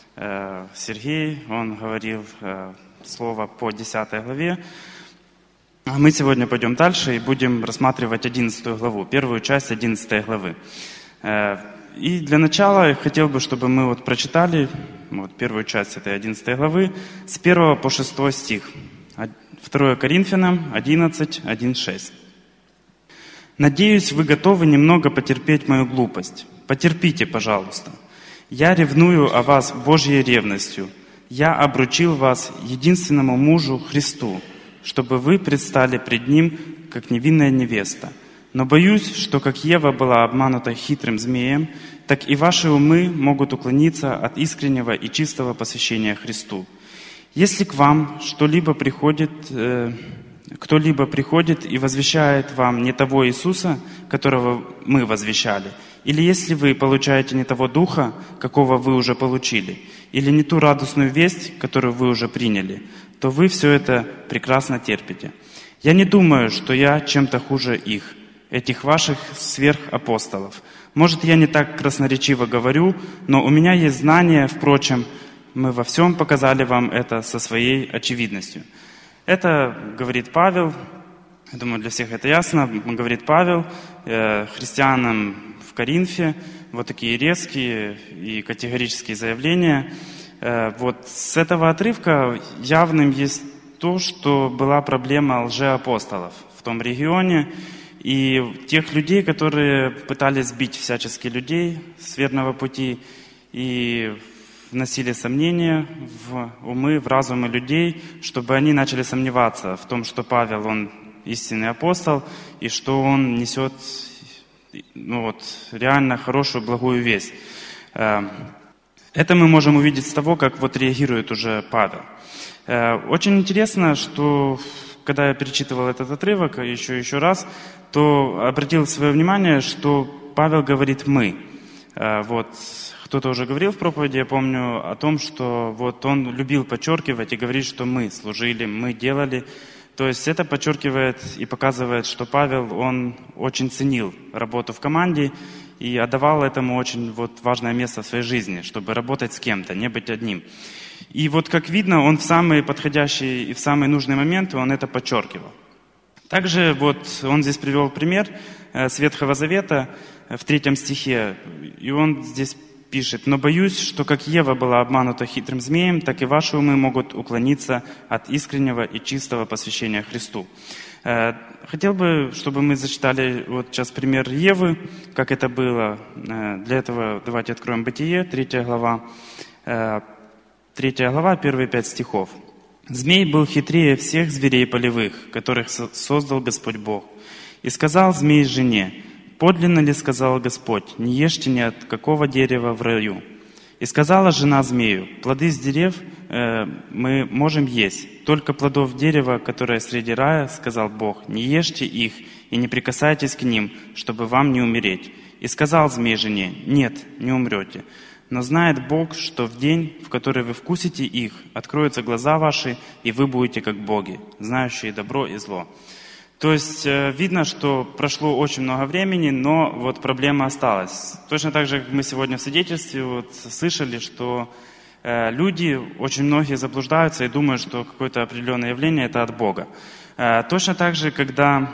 Сергей, он говорил слово по десятой главе. Мы сегодня пойдем дальше и будем рассматривать одиннадцатую главу, первую часть одиннадцатой главы. И для начала я хотел бы, чтобы мы вот прочитали вот первую часть этой одиннадцатой главы с первого по шестой стих. второе Коринфянам одиннадцать, один шесть. «Надеюсь, вы готовы немного потерпеть мою глупость. Потерпите, пожалуйста. Я ревную о вас Божьей ревностью. Я обручил вас единственному мужу Христу, чтобы вы предстали пред Ним, как невинная невеста. Но боюсь, что как Ева была обманута хитрым змеем, так и ваши умы могут уклониться от искреннего и чистого посвящения Христу. Если к вам что-либо приходит... Э, Кто-либо приходит и возвещает вам не того Иисуса, которого мы возвещали, или если вы получаете не того Духа, какого вы уже получили, или не ту радостную весть, которую вы уже приняли, то вы все это прекрасно терпите. Я не думаю, что я чем-то хуже их, этих ваших сверхапостолов. Может, я не так красноречиво говорю, но у меня есть знание, впрочем, мы во всем показали вам это со своей очевидностью». Это говорит Павел, я думаю, для всех это ясно, говорит Павел э, христианам в Коринфе, вот такие резкие и категорические заявления. Э, вот с этого отрывка явным есть то, что была проблема лжеапостолов в том регионе, и тех людей, которые пытались сбить всячески людей с верного пути, и вносили сомнения в умы, в разумы людей, чтобы они начали сомневаться в том, что Павел, он истинный апостол, и что он несет ну вот, реально хорошую, благую весть. Это мы можем увидеть с того, как вот реагирует уже Павел. Очень интересно, что когда я перечитывал этот отрывок еще еще раз, то обратил свое внимание, что Павел говорит «мы». Вот. Кто-то уже говорил в проповеди, я помню, о том, что вот он любил подчеркивать и говорить, что мы служили, мы делали. То есть это подчеркивает и показывает, что Павел, он очень ценил работу в команде и отдавал этому очень вот важное место в своей жизни, чтобы работать с кем-то, не быть одним. И вот как видно, он в самые подходящие и в самые нужные моменты он это подчеркивал. Также вот он здесь привел пример с Ветхого Завета в третьем стихе, и он здесь пишет: «Но боюсь, что как Ева была обманута хитрым змеем, так и ваши умы могут уклониться от искреннего и чистого посвящения Христу». Хотел бы, чтобы мы зачитали вот сейчас пример Евы, как это было. Для этого давайте откроем Бытие, третья глава, третья глава, первые пять стихов. «Змей был хитрее всех зверей полевых, которых создал Господь Бог. И сказал змей жене: подлинно ли сказал Господь, не ешьте ни от какого дерева в раю? И сказала жена змею: плоды с дерев э, мы можем есть, только плодов дерева, которое среди рая, сказал Бог, не ешьте их и не прикасайтесь к ним, чтобы вам не умереть. И сказал змей жене: нет, не умрете. Но знает Бог, что в день, в который вы вкусите их, откроются глаза ваши, и вы будете как боги, знающие добро и зло». То есть э, видно, что прошло очень много времени, но вот проблема осталась. Точно так же, как мы сегодня в свидетельстве вот слышали, что э, люди, очень многие заблуждаются и думают, что какое-то определенное явление это от Бога. Э, точно так же, когда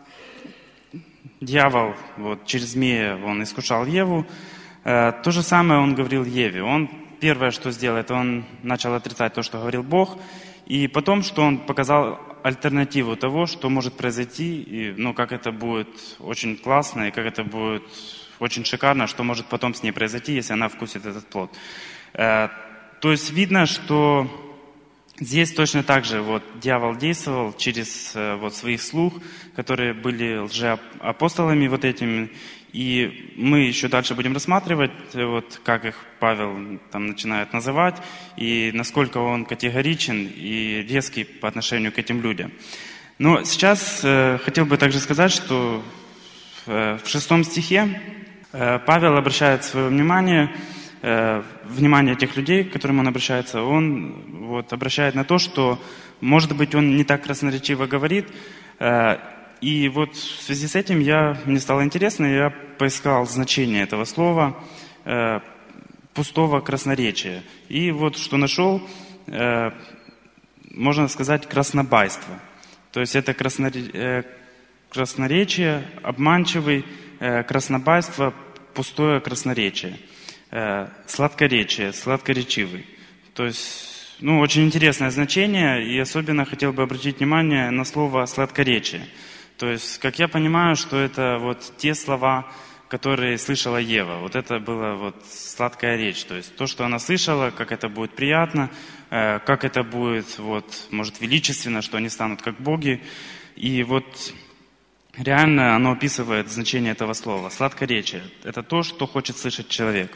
дьявол вот, через змея он искушал Еву, э, то же самое он говорил Еве. Он первое, что сделает, он начал отрицать то, что говорил Бог, и потом, что он показал альтернативу того, что может произойти, и, ну, как это будет очень классно, и как это будет очень шикарно, что может потом с ней произойти, если она вкусит этот плод. Э, то есть видно, что здесь точно так же вот, дьявол действовал через э, вот, своих слуг, которые были лжеапостолами вот этими, и мы еще дальше будем рассматривать, вот, как их Павел там, начинает называть, и насколько он категоричен и резкий по отношению к этим людям. Но сейчас э, хотел бы также сказать, что э, в шестом стихе э, Павел обращает свое внимание, э, внимание тех людей, к которым он обращается, он вот, обращает на то, что, может быть, он не так красноречиво говорит, э, и вот в связи с этим я, мне стало интересно, я поискал значение этого слова э, пустого красноречия. И вот что нашел, э, можно сказать, краснобайство. То есть это красноре, э, красноречие, обманчивый, э, краснобайство, пустое красноречие. Э, сладкоречие, сладкоречивый. То есть, ну, очень интересное значение, и особенно хотел бы обратить внимание на слово сладкоречие. То есть, как я понимаю, что это вот те слова, которые слышала Ева. Вот это была вот сладкая речь. То есть то, что она слышала, как это будет приятно, э, как это будет, вот, может, величественно, что они станут как боги. И вот реально оно описывает значение этого слова. Сладкоречие – это то, что хочет слышать человек.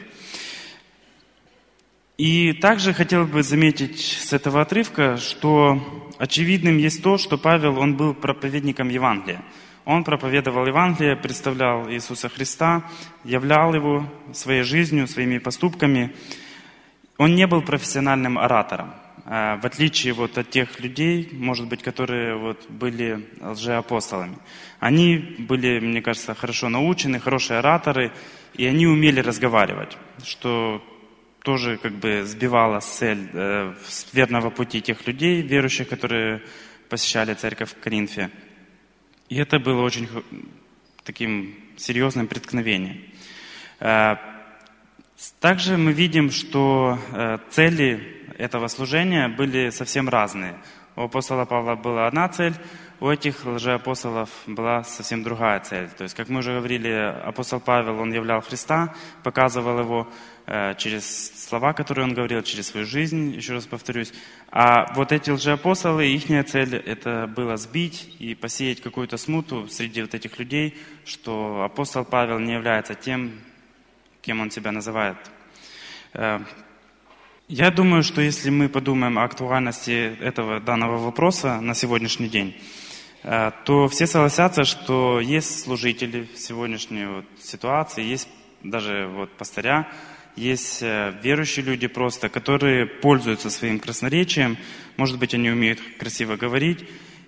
И также хотел бы заметить с этого отрывка, что очевидным есть то, что Павел, он был проповедником Евангелия. Он проповедовал Евангелие, представлял Иисуса Христа, являл Его своей жизнью, своими поступками. Он не был профессиональным оратором, в отличие вот от тех людей, может быть, которые вот были лжеапостолами. Они были, мне кажется, хорошо научены, хорошие ораторы, и они умели разговаривать, что тоже как бы сбивало с цель, э, с верного пути тех людей, верующих, которые посещали церковь в Коринфе. И это было очень таким серьезным преткновением. Э, также мы видим, что э, цели этого служения были совсем разные. У апостола Павла была одна цель, у этих лжеапостолов была совсем другая цель. То есть, как мы уже говорили, апостол Павел, он являл Христа, показывал Его э, через слова, которые он говорил, через свою жизнь, еще раз повторюсь. А вот эти лжеапостолы, их цель это было сбить и посеять какую-то смуту среди вот этих людей, что апостол Павел не является тем, кем он себя называет. Э, Я думаю, что если мы подумаем о актуальности этого данного вопроса на сегодняшний день, то все согласятся, что есть служители в сегодняшней вот ситуации, есть даже вот пастыря, есть верующие люди просто, которые пользуются своим красноречием, может быть, они умеют красиво говорить,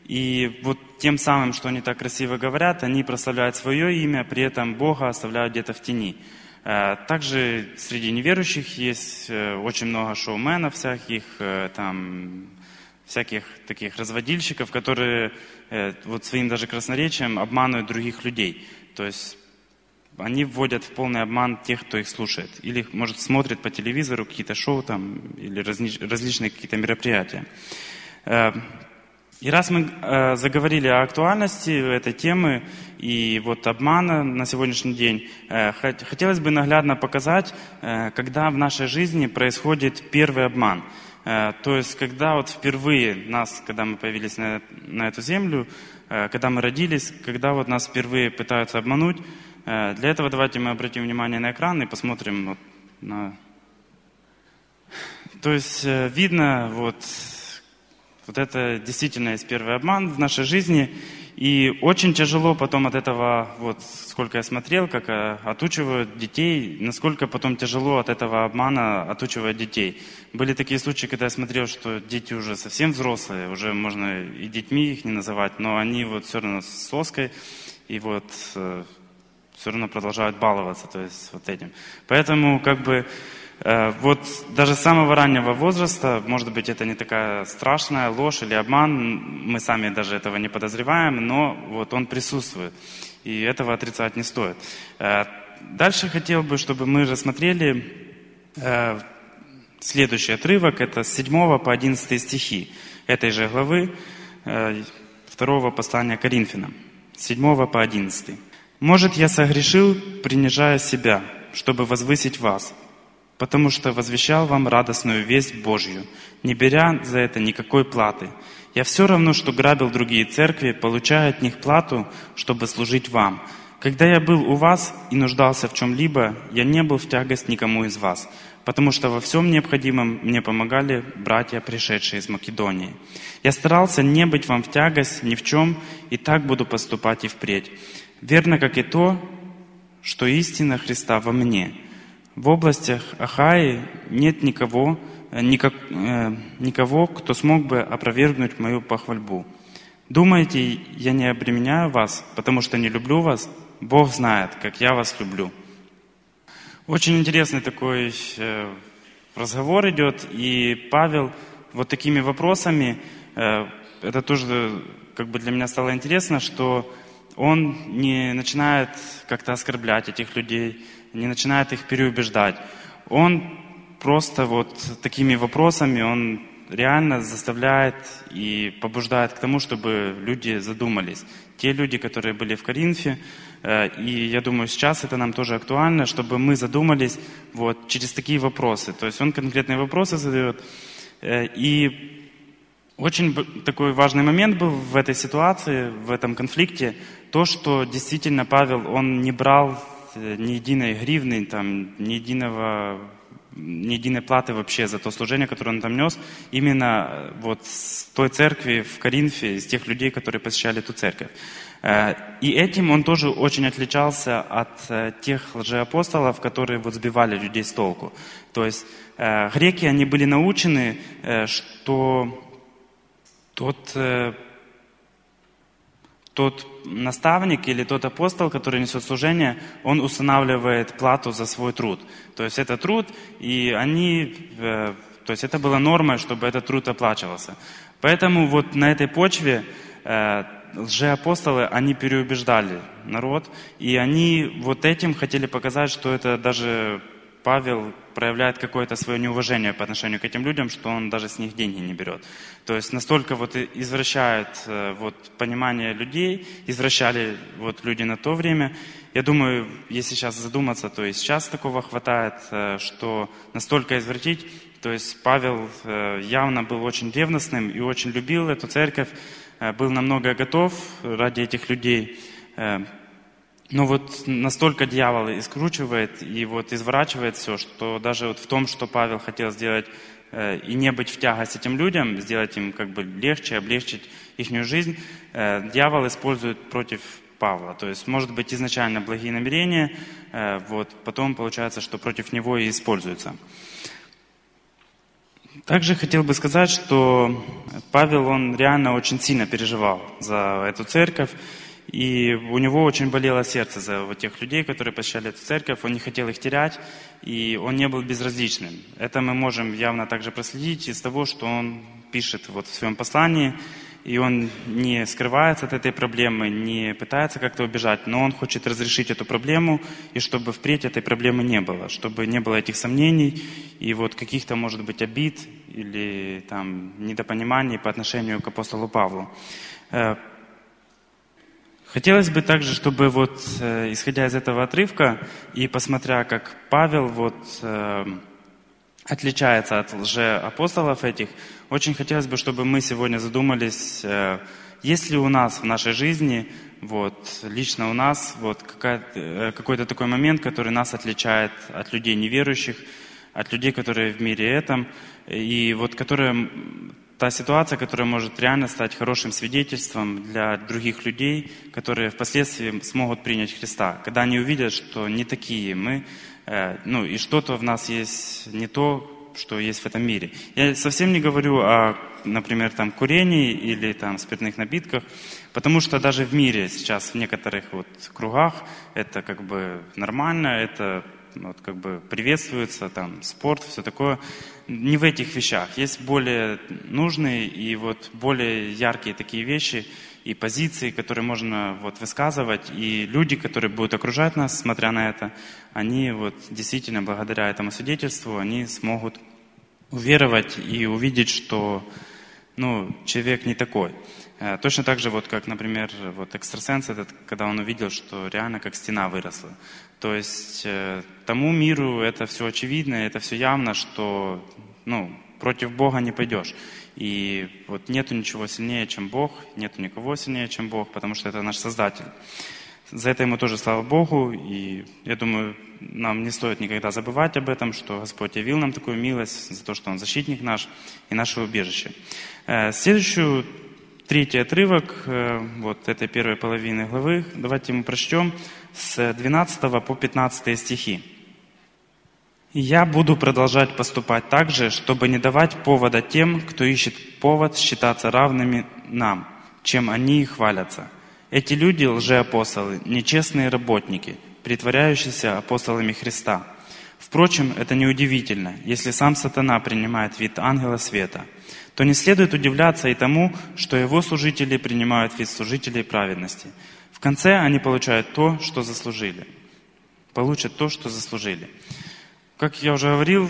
и вот тем самым, что они так красиво говорят, они прославляют свое имя, при этом Бога оставляют где-то в тени. Также среди неверующих есть очень много шоуменов всяких, там, всяких таких разводильщиков, которые вот своим даже красноречием обманывают других людей. То есть они вводят в полный обман тех, кто их слушает. Или, может, смотрит по телевизору какие-то шоу там, или различные какие-то мероприятия. И раз мы э, заговорили о актуальности этой темы и вот обмана на сегодняшний день, э, хотелось бы наглядно показать, э, когда в нашей жизни происходит первый обман. Э, то есть, когда вот впервые нас, когда мы появились на, на эту землю, э, когда мы родились, когда вот нас впервые пытаются обмануть, э, для этого давайте мы обратим внимание на экран и посмотрим вот на... То есть, э, видно вот... Вот это действительно есть первый обман в нашей жизни. И очень тяжело потом от этого, вот сколько я смотрел, как отучивают детей, насколько потом тяжело от этого обмана отучивать детей. Были такие случаи, когда я смотрел, что дети уже совсем взрослые, уже можно и детьми их не называть, но они вот все равно с соской и вот э, все равно продолжают баловаться, то есть вот этим. Поэтому как бы Вот даже с самого раннего возраста, может быть, это не такая страшная ложь или обман, мы сами даже этого не подозреваем, но вот он присутствует, и этого отрицать не стоит. Дальше хотел бы, чтобы мы рассмотрели следующий отрывок, это с седьмого по одиннадцатый стихи этой же главы второго послания Коринфянам, с седьмого по одиннадцатый. «Может, я согрешил, принижая себя, чтобы возвысить вас, потому что возвещал вам радостную весть Божью, не беря за это никакой платы. Я все равно, что грабил другие церкви, получая от них плату, чтобы служить вам. Когда я был у вас и нуждался в чем-либо, я не был в тягость никому из вас, потому что во всем необходимом мне помогали братья, пришедшие из Македонии. Я старался не быть вам в тягость ни в чем, и так буду поступать и впредь. Верно, как и то, что истина Христа во мне. В областях Ахаи нет никого, никак, э, никого, кто смог бы опровергнуть мою похвальбу. Думаете, я не обременяю вас, потому что не люблю вас? Бог знает, как я вас люблю». Очень интересный такой э, разговор идет, и Павел вот такими вопросами, э, это тоже как бы для меня стало интересно, что он не начинает как-то оскорблять этих людей, не начинает их переубеждать. Он просто вот такими вопросами, он реально заставляет и побуждает к тому, чтобы люди задумались. Те люди, которые были в Коринфе, и я думаю, сейчас это нам тоже актуально, чтобы мы задумались вот через такие вопросы. То есть он конкретные вопросы задает. И очень такой важный момент был в этой ситуации, в этом конфликте, то, что действительно Павел, он не брал ни единой гривны, там, ни единого... ни единой платы вообще за то служение, которое он там нес, именно вот с той церкви в Коринфе, из тех людей, которые посещали эту церковь. И этим он тоже очень отличался от тех лжеапостолов, которые вот сбивали людей с толку. То есть греки, они были научены, что тот, тот наставник или тот апостол, который несет служение, он устанавливает плату за свой труд. То есть это труд, и они, то есть это была норма, чтобы этот труд оплачивался. Поэтому вот на этой почве лжеапостолы, они переубеждали народ, и они вот этим хотели показать, что это даже Павел проявляет какое-то свое неуважение по отношению к этим людям, что он даже с них деньги не берет. То есть настолько вот извращает вот понимание людей, извращали вот люди на то время. Я думаю, если сейчас задуматься, то и сейчас такого хватает, что настолько извратить. То есть Павел явно был очень ревностным и очень любил эту церковь, был на многое готов ради этих людей. Но вот настолько дьявол искручивает и вот изворачивает все, что даже вот в том, что Павел хотел сделать э, и не быть в тягость этим людям, сделать им как бы легче, облегчить их жизнь, э, дьявол использует против Павла. То есть, может быть, изначально благие намерения, э, вот, потом получается, что против него и используются. Также хотел бы сказать, что Павел, он реально очень сильно переживал за эту церковь. И у него очень болело сердце за вот тех людей, которые посещали эту церковь. Он не хотел их терять, и он не был безразличным. Это мы можем явно также проследить из того, что он пишет вот в своем послании. И он не скрывается от этой проблемы, не пытается как-то убежать, но он хочет разрешить эту проблему, и чтобы впредь этой проблемы не было, чтобы не было этих сомнений и вот каких-то, может быть, обид или там недопониманий по отношению к апостолу Павлу. Хотелось бы также, чтобы вот, э, исходя из этого отрывка и посмотря, как Павел вот, э, отличается от лжеапостолов этих, очень хотелось бы, чтобы мы сегодня задумались, э, есть ли у нас в нашей жизни, вот, лично у нас, вот, э, какой-то такой момент, который нас отличает от людей неверующих, от людей, которые в мире этом, и вот, которые... Та ситуация, которая может реально стать хорошим свидетельством для других людей, которые впоследствии смогут принять Христа, когда они увидят, что не такие мы, э, ну и что-то в нас есть не то, что есть в этом мире. Я совсем не говорю о, например, там, курении или там, спиртных напитках, потому что даже в мире сейчас в некоторых вот кругах это как бы нормально, это вот, как бы приветствуется, там, спорт, все такое. Не в этих вещах. Есть более нужные и вот более яркие такие вещи и позиции, которые можно вот высказывать. И люди, которые будут окружать нас, смотря на это, они вот действительно благодаря этому свидетельству, они смогут уверовать и увидеть, что ну, человек не такой. Точно так же, вот, как, например, вот экстрасенс этот, когда он увидел, что реально как стена выросла. То есть тому миру это все очевидно, это все явно, что ну, против Бога не пойдешь. И вот нету ничего сильнее, чем Бог, нету никого сильнее, чем Бог, потому что это наш Создатель. За это ему тоже слава Богу, и я думаю, нам не стоит никогда забывать об этом, что Господь явил нам такую милость за то, что Он защитник наш и наше убежище. Следующую, третий отрывок вот этой первой половины главы, давайте мы прочтем с двенадцатого по пятнадцатый стихи. «И я буду продолжать поступать так же, чтобы не давать повода тем, кто ищет повод считаться равными нам, чем они хвалятся. Эти люди — лжеапостолы, нечестные работники, притворяющиеся апостолами Христа. Впрочем, это неудивительно, если сам сатана принимает вид ангела света, то не следует удивляться и тому, что его служители принимают вид служителей праведности. В конце они получают то, что заслужили. Получат то, что заслужили». Как я уже говорил,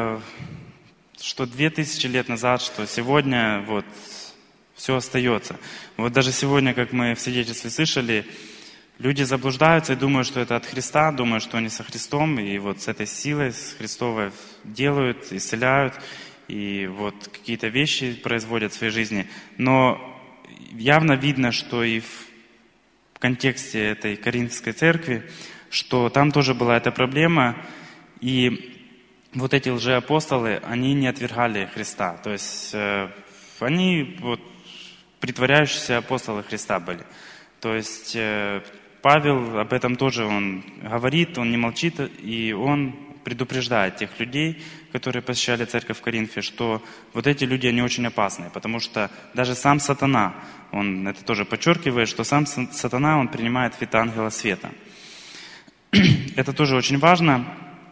что две тысячи лет назад, что сегодня вот все остается. Вот даже сегодня, как мы в свидетельстве слышали, люди заблуждаются и думают, что это от Христа, думают, что они со Христом, и вот с этой силой, с Христовой делают, исцеляют, и вот какие-то вещи производят в своей жизни. Но явно видно, что и в контексте этой Коринфской церкви, что там тоже была эта проблема, и вот эти лжеапостолы, они не отвергали Христа. То есть э, они вот притворяющиеся апостолы Христа были. То есть э, Павел об этом тоже он говорит, он не молчит, и он предупреждает тех людей, которые посещали церковь в Коринфе, что вот эти люди, они очень опасные, потому что даже сам сатана, он это тоже подчеркивает, что сам сатана, он принимает вид ангела света. Это тоже очень важно.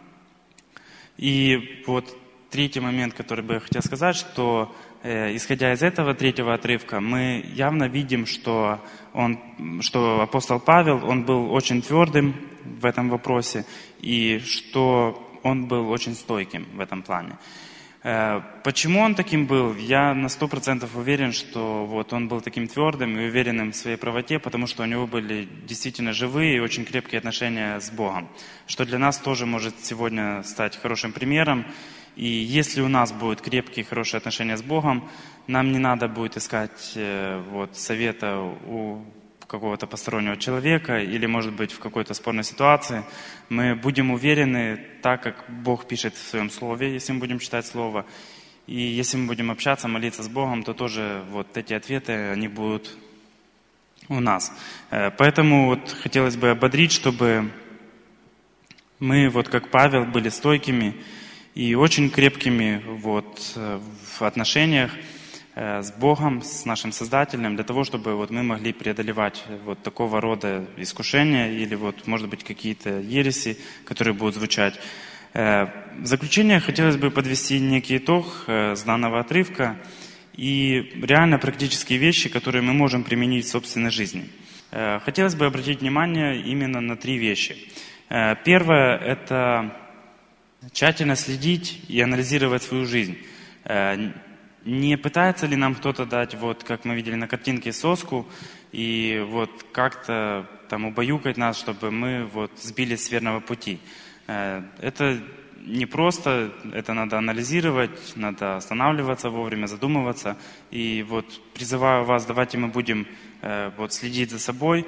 И вот третий момент, который бы я хотел сказать, что э, исходя из этого третьего отрывка, мы явно видим, что, он, что апостол Павел, он был очень твердым в этом вопросе, и что он был очень стойким в этом плане. Э, почему он таким был? Я на сто процентов уверен, что вот он был таким твердым и уверенным в своей правоте, потому что у него были действительно живые и очень крепкие отношения с Богом, что для нас тоже может сегодня стать хорошим примером. И если у нас будут крепкие, хорошие отношения с Богом, нам не надо будет искать э, вот, совета у какого-то постороннего человека или, может быть, в какой-то спорной ситуации. Мы будем уверены, так как Бог пишет в Своем Слове, если мы будем читать Слово. И если мы будем общаться, молиться с Богом, то тоже вот эти ответы, они будут у нас. Э, поэтому вот хотелось бы ободрить, чтобы мы, вот как Павел, были стойкими и очень крепкими вот, в отношениях с Богом, с нашим Создателем, для того, чтобы вот мы могли преодолевать вот такого рода искушения или, вот, может быть, какие-то ереси, которые будут звучать. В заключение хотелось бы подвести некий итог с данного отрывка и реально практические вещи, которые мы можем применить в собственной жизни. Хотелось бы обратить внимание именно на три вещи. Первое – это тщательно следить и анализировать свою жизнь. Не пытается ли нам кто-то дать, вот как мы видели на картинке, соску и вот как-то там убаюкать нас, чтобы мы вот сбились с верного пути. Это не просто, это надо анализировать, надо останавливаться вовремя, задумываться. И вот призываю вас, давайте мы будем вот следить за собой,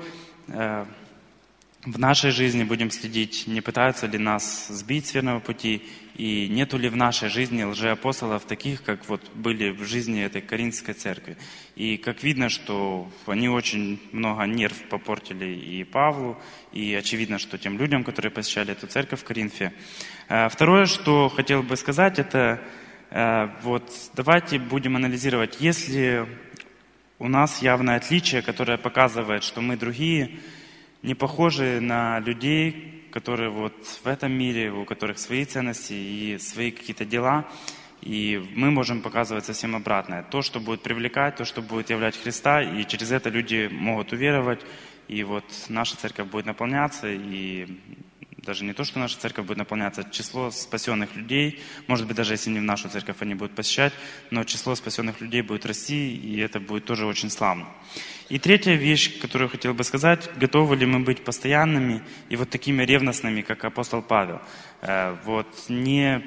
в нашей жизни будем следить, не пытаются ли нас сбить с верного пути, и нету ли в нашей жизни лжеапостолов таких, как вот были в жизни этой Коринфской церкви. И как видно, что они очень много нерв попортили и Павлу, и очевидно, что тем людям, которые посещали эту церковь в Коринфе. Второе, что хотел бы сказать, это вот давайте будем анализировать, если у нас явное отличие, которое показывает, что мы другие, не похожи на людей, которые вот в этом мире, у которых свои ценности и свои какие-то дела, и мы можем показывать совсем обратное. То, что будет привлекать, то, что будет являть Христа, и через это люди могут уверовать, и вот наша церковь будет наполняться, и даже не то, что наша церковь будет наполняться, число спасенных людей, может быть, даже если не в нашу церковь они будут посещать, но число спасенных людей будет расти, и это будет тоже очень славно. И третья вещь, которую я хотел бы сказать, готовы ли мы быть постоянными и вот такими ревностными, как апостол Павел. Вот не,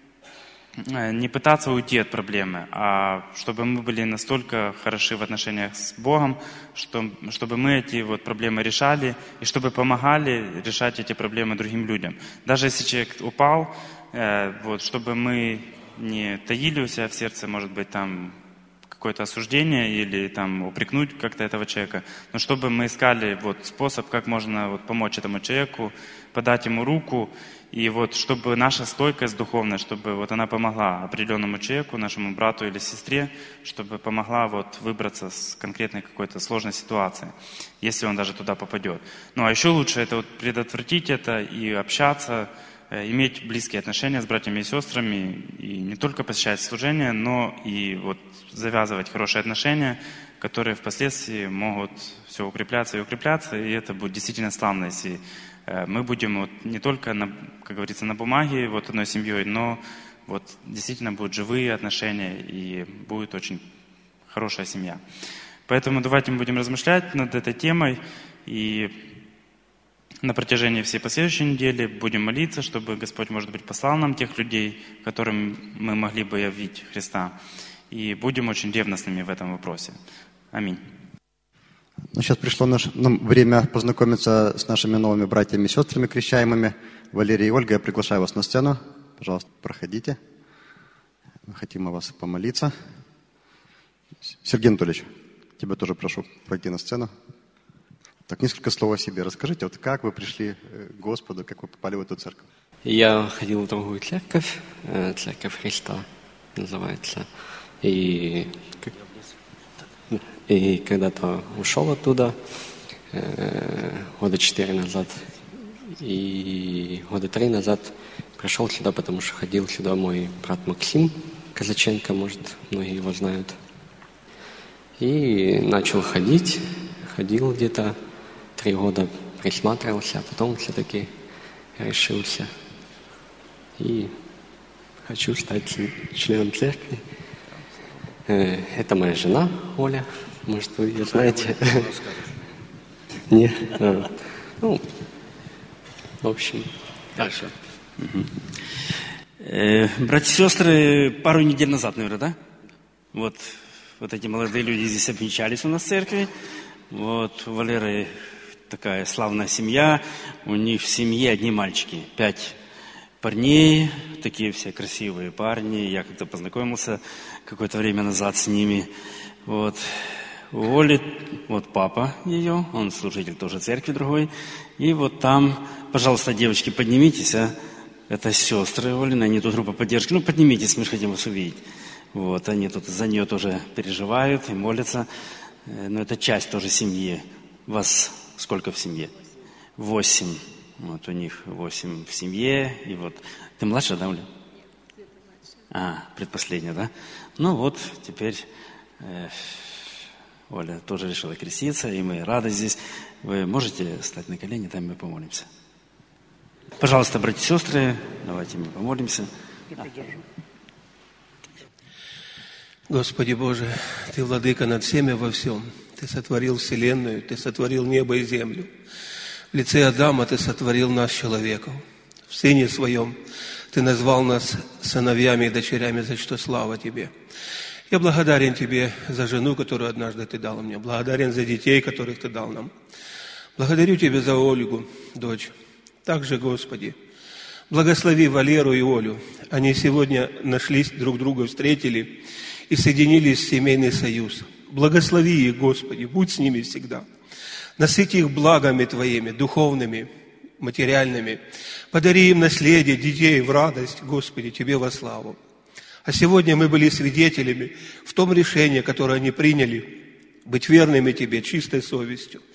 не пытаться уйти от проблемы, а чтобы мы были настолько хороши в отношениях с Богом, что, чтобы мы эти вот проблемы решали и чтобы помогали решать эти проблемы другим людям. Даже если человек упал, вот, чтобы мы не таили у себя в сердце, может быть, там какое-то осуждение или там упрекнуть как-то этого человека, но чтобы мы искали вот способ, как можно вот помочь этому человеку, подать ему руку, и вот чтобы наша стойкость духовная, чтобы вот она помогла определенному человеку, нашему брату или сестре, чтобы помогла вот выбраться с конкретной какой-то сложной ситуации, если он даже туда попадет. Ну а еще лучше это вот предотвратить это и общаться, иметь близкие отношения с братьями и сестрами, и не только посещать служение, но и вот завязывать хорошие отношения, которые впоследствии могут все укрепляться и укрепляться, и это будет действительно славно, если мы будем вот не только, на, как говорится, на бумаге вот одной семьей, но вот действительно будут живые отношения, и будет очень хорошая семья. Поэтому давайте мы будем размышлять над этой темой, и на протяжении всей последующей недели будем молиться, чтобы Господь, может быть, послал нам тех людей, которым мы могли бы явить Христа. И будем очень ревностными в этом вопросе. Аминь. Ну, сейчас пришло наше, ну, время познакомиться с нашими новыми братьями и сестрами крещаемыми. Валерий и Ольга, я приглашаю вас на сцену. Пожалуйста, проходите. Мы хотим о вас помолиться. Сергей Анатольевич, тебя тоже прошу пройти на сцену. Так, несколько слов о себе. Расскажите, вот как вы пришли к Господу, как вы попали в эту церковь? Я ходил в другую церковь, церковь Христа называется. И, и когда-то ушел оттуда, года четыре назад. И года три назад пришел сюда, потому что ходил сюда мой брат Максим Казаченко, может, многие его знают. И начал ходить, ходил где-то три года, присматривался, а потом все-таки решился. И хочу стать членом церкви. Это моя жена, Оля, может, вы ее знаете. Нет. Ну, в общем, дальше. Братья и сестры, пару недель назад, наверное, да? Вот, вот эти молодые люди здесь обвенчались у нас в церкви. Вот, у Валеры такая славная семья. У них в семье одни мальчики. Пять парней, такие все красивые парни. Я как-то познакомился какое-то время назад с ними. Вот. У Оли, вот папа ее, он служитель тоже церкви другой. И вот там, пожалуйста, девочки, поднимитесь, а. Это сестры Олины, они тут группа поддержки. Ну, поднимитесь, мы же хотим вас увидеть. Вот, они тут за нее тоже переживают и молятся. Но это часть тоже семьи. Вас сколько в семье? Восемь. Вот у них восемь в семье. И вот. Ты младшая, да, Оля? А, предпоследняя, да? Ну вот, теперь э, Оля тоже решила креститься, и мы рады здесь. Вы можете стать на колени, там мы помолимся. Пожалуйста, братья и сестры, давайте мы помолимся. Господи Боже, Ты владыка над всеми во всем. Ты сотворил вселенную, Ты сотворил небо и землю. В лице Адама Ты сотворил нас, человеков. В Сыне Своем Ты назвал нас сыновьями и дочерями, за что слава Тебе. Я благодарен Тебе за жену, которую однажды Ты дал мне. Благодарен за детей, которых Ты дал нам. Благодарю Тебя за Ольгу, дочь. Также, Господи, благослови Валеру и Олю. Они сегодня нашлись, друг друга встретили и соединились в семейный союз. Благослови их, Господи, будь с ними всегда. Насыти их благами Твоими, духовными, материальными. Подари им наследие детей в радость, Господи, Тебе во славу. А сегодня мы были свидетелями в том решении, которое они приняли, быть верными Тебе, чистой совестью.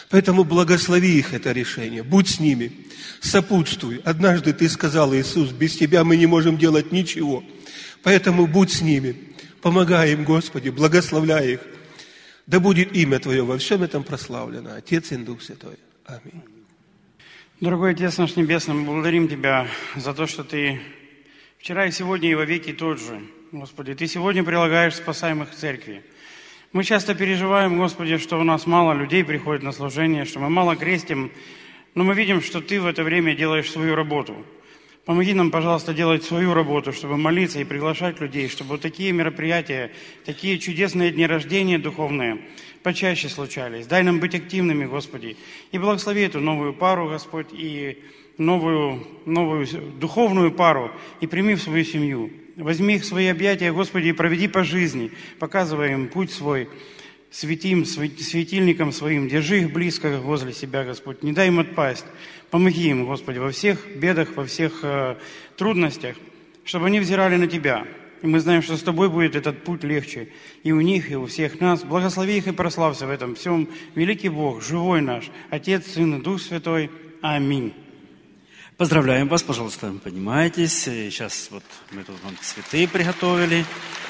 Поэтому благослови их это решение, будь с ними, сопутствуй. Однажды Ты сказал, Иисус, без Тебя мы не можем делать ничего. Поэтому будь с ними, помогай им, Господи, благословляй их. Да будет имя Твое во всем этом прославлено, Отец и Дух Святой. Аминь. Дорогой Отец наш Небесный, мы благодарим Тебя за то, что Ты вчера и сегодня и во веки тот же. Господи, Ты сегодня прилагаешь спасаемых в церкви. Мы часто переживаем, Господи, что у нас мало людей приходит на служение, что мы мало крестим, но мы видим, что Ты в это время делаешь свою работу. Помоги нам, пожалуйста, делать свою работу, чтобы молиться и приглашать людей, чтобы вот такие мероприятия, такие чудесные дни рождения духовные почаще случались. Дай нам быть активными, Господи, и благослови эту новую пару, Господь, и новую, новую духовную пару, и прими в свою семью. Возьми их в свои объятия, Господи, и проведи по жизни, показывай им путь свой, свети им светильником своим, держи их близко возле себя, Господь, не дай им отпасть. Помоги им, Господи, во всех бедах, во всех э, трудностях, чтобы они взирали на Тебя. И мы знаем, что с Тобой будет этот путь легче и у них, и у всех нас. Благослови их и прославься в этом всем. Великий Бог, живой наш, Отец, Сын и Дух Святой. Аминь. Поздравляем вас, пожалуйста, поднимайтесь. Сейчас вот мы тут вам цветы приготовили.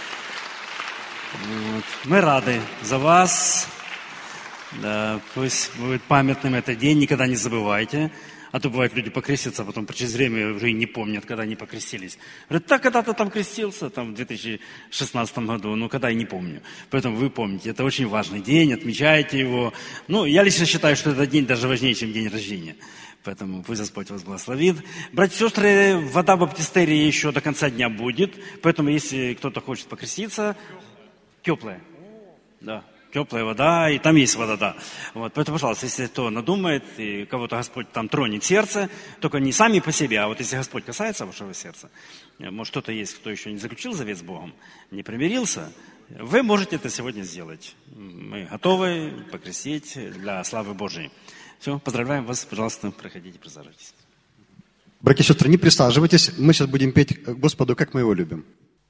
Вот. Мы рады за вас. Да, пусть будет памятным этот день, никогда не забывайте. А то бывает, люди покрестятся, а потом через время уже и не помнят, когда они покрестились. Говорят, так, когда-то там крестился, там в две тысячи шестнадцатом году, ну, когда, я не помню. Поэтому вы помните, это очень важный день, отмечайте его. Ну, я лично считаю, что этот день даже важнее, чем день рождения. Поэтому пусть Господь вас благословит. Братья и сестры, вода в баптистерии еще до конца дня будет. Поэтому, если кто-то хочет покреститься, теплая. Да, теплая вода, и там есть вода, да. Вот, поэтому, пожалуйста, если кто надумает, и кого-то Господь там тронет сердце, только не сами по себе, а вот если Господь касается вашего сердца, может, кто-то есть, кто еще не заключил завет с Богом, не примирился, вы можете это сегодня сделать. Мы готовы покрестить для славы Божией. Все, поздравляем вас, пожалуйста, проходите, присаживайтесь. Братья и сестры, не присаживайтесь, мы сейчас будем петь Господу, как мы Его любим.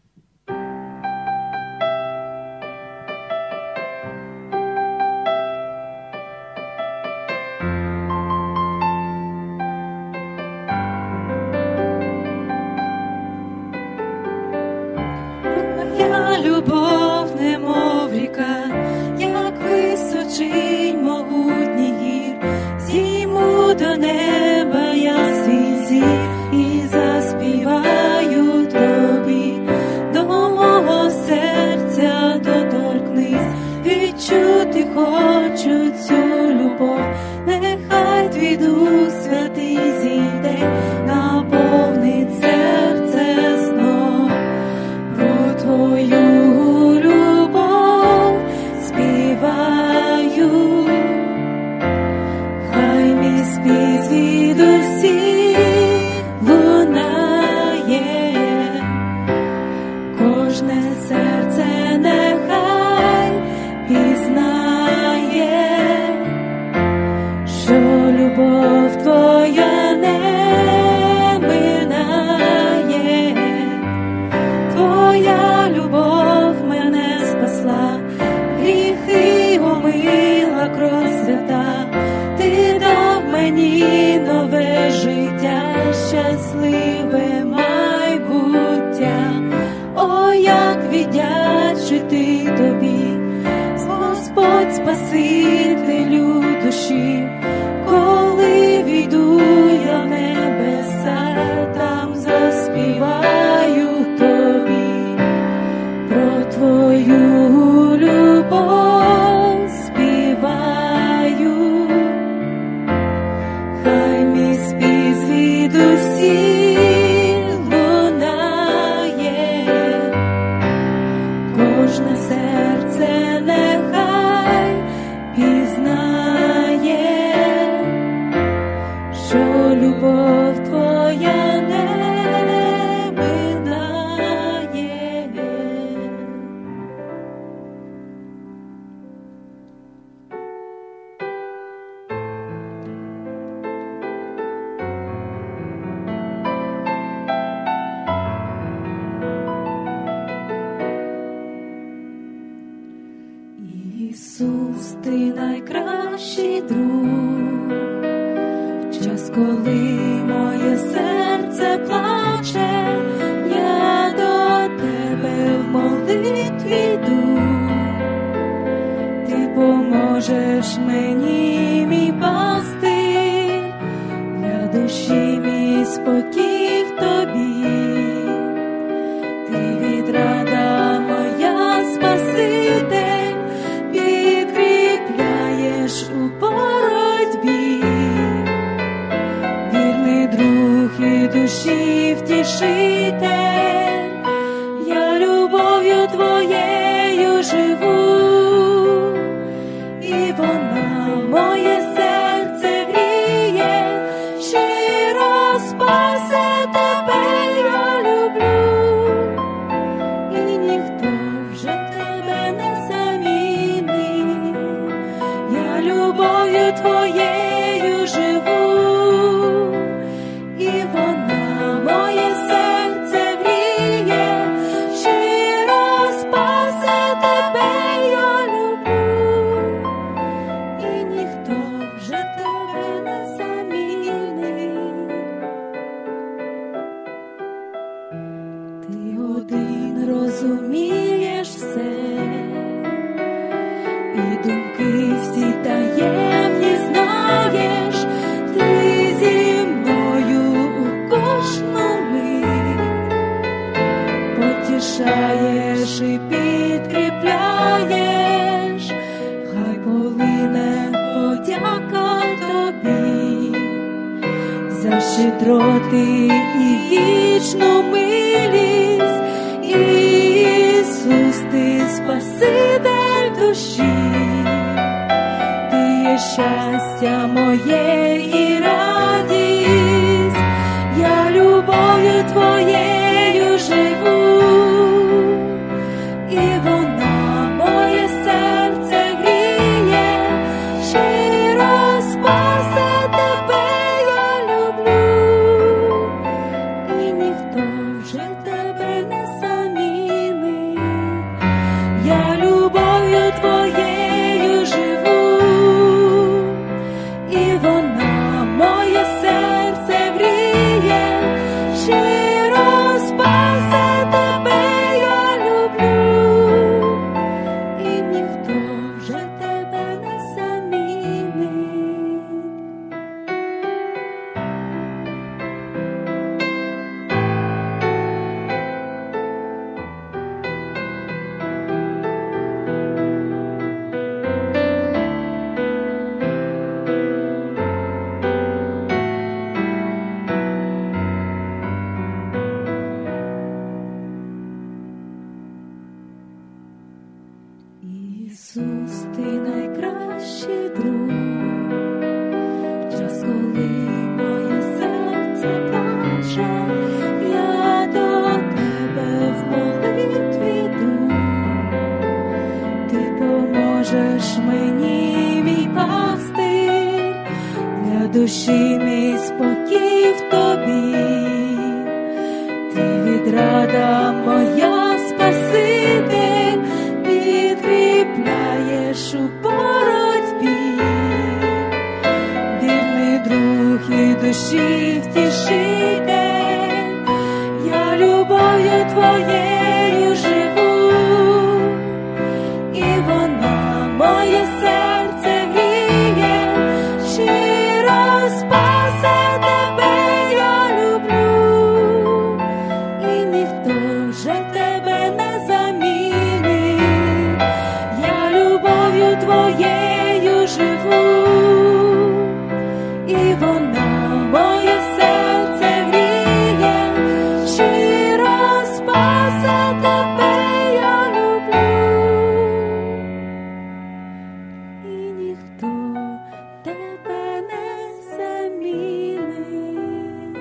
Твоя любов, немов ріка, як височинь могутній гір, зійму до неба я свій зір і заспіваю тобі, до мого серця доторкнись, відчути хочу цю любов, нехай твій Дух Святий зійде, наповнить серце знов. Про твою любов співаю, хай мій спів звідусіль лунає, кожне серце нехай пізнає, що любов твоя не минає. Твоя любов мене спасла, гріхи омила кров свята, ти дав мені нове життя, щасливе майбуття. О, як віддячити тобі, Господь Спасителю душі, коли війду я в небеса, там заспіваю тобі, про твою любов співаю, хай мій спів звідусіль лунає, кожне серце нехай пізнає, що любов твоя не минає. Ісус, ти найкращий. найкращий друг. В час, коли моє серце плаче, я до тебе в молитві йду. Ти поможеш мені, мій пастир, для душі мій спокій в тобі. Ти відрада моя, Спаситель, підкріпляєш у боротьбі. Вірний друг і душі втішитель, я любов'ю твоєю живу. І вона моє серце гріє, щиро спасе тебе я люблю. І ніхто вже тебе не замінить, я любов'ю твоєю живу. І вона моє серце гріє, щиро спасе тебе я люблю. І ніхто вже тебе не замінить. Ти один розумієш все, і думки всі таємні знаєш. Ти зі мною у кожну мить потішаєш і підкріпляєш. Хай полине подяка тобі за щедроти і вічну милість. Ісус, ти Спаситель душі, ти є щастя моє і радість, я любов'ю твоєю живу. І вона моє серце гріє, щиро спасе тебе я люблю. І ніхто вже тебе не замінить, я любов'ю твоєю живу. І вона моє серце гріє, щиро спасе тебе я люблю. І ніхто вже тебе не замінить. Ісус, ти найкращий друг. В час, коли моє серце плаче, я до тебе в молитві йду. Ти поможеш мені, мій пастир, для душі мій спокій в тобі. Ти відрада моя, Спаситель, підкріпляєш у боротьбі. Вірний друг і душі втішитель, я любов'ю твоєю живу. І вона моє серце гріє, щиро спасе тебе я люблю. І ніхто вже тебе не замінить, я любов'ю твоєю живу. І вона моє серце гріє, щиро спасе тебе я люблю. І ніхто тебе не замінить.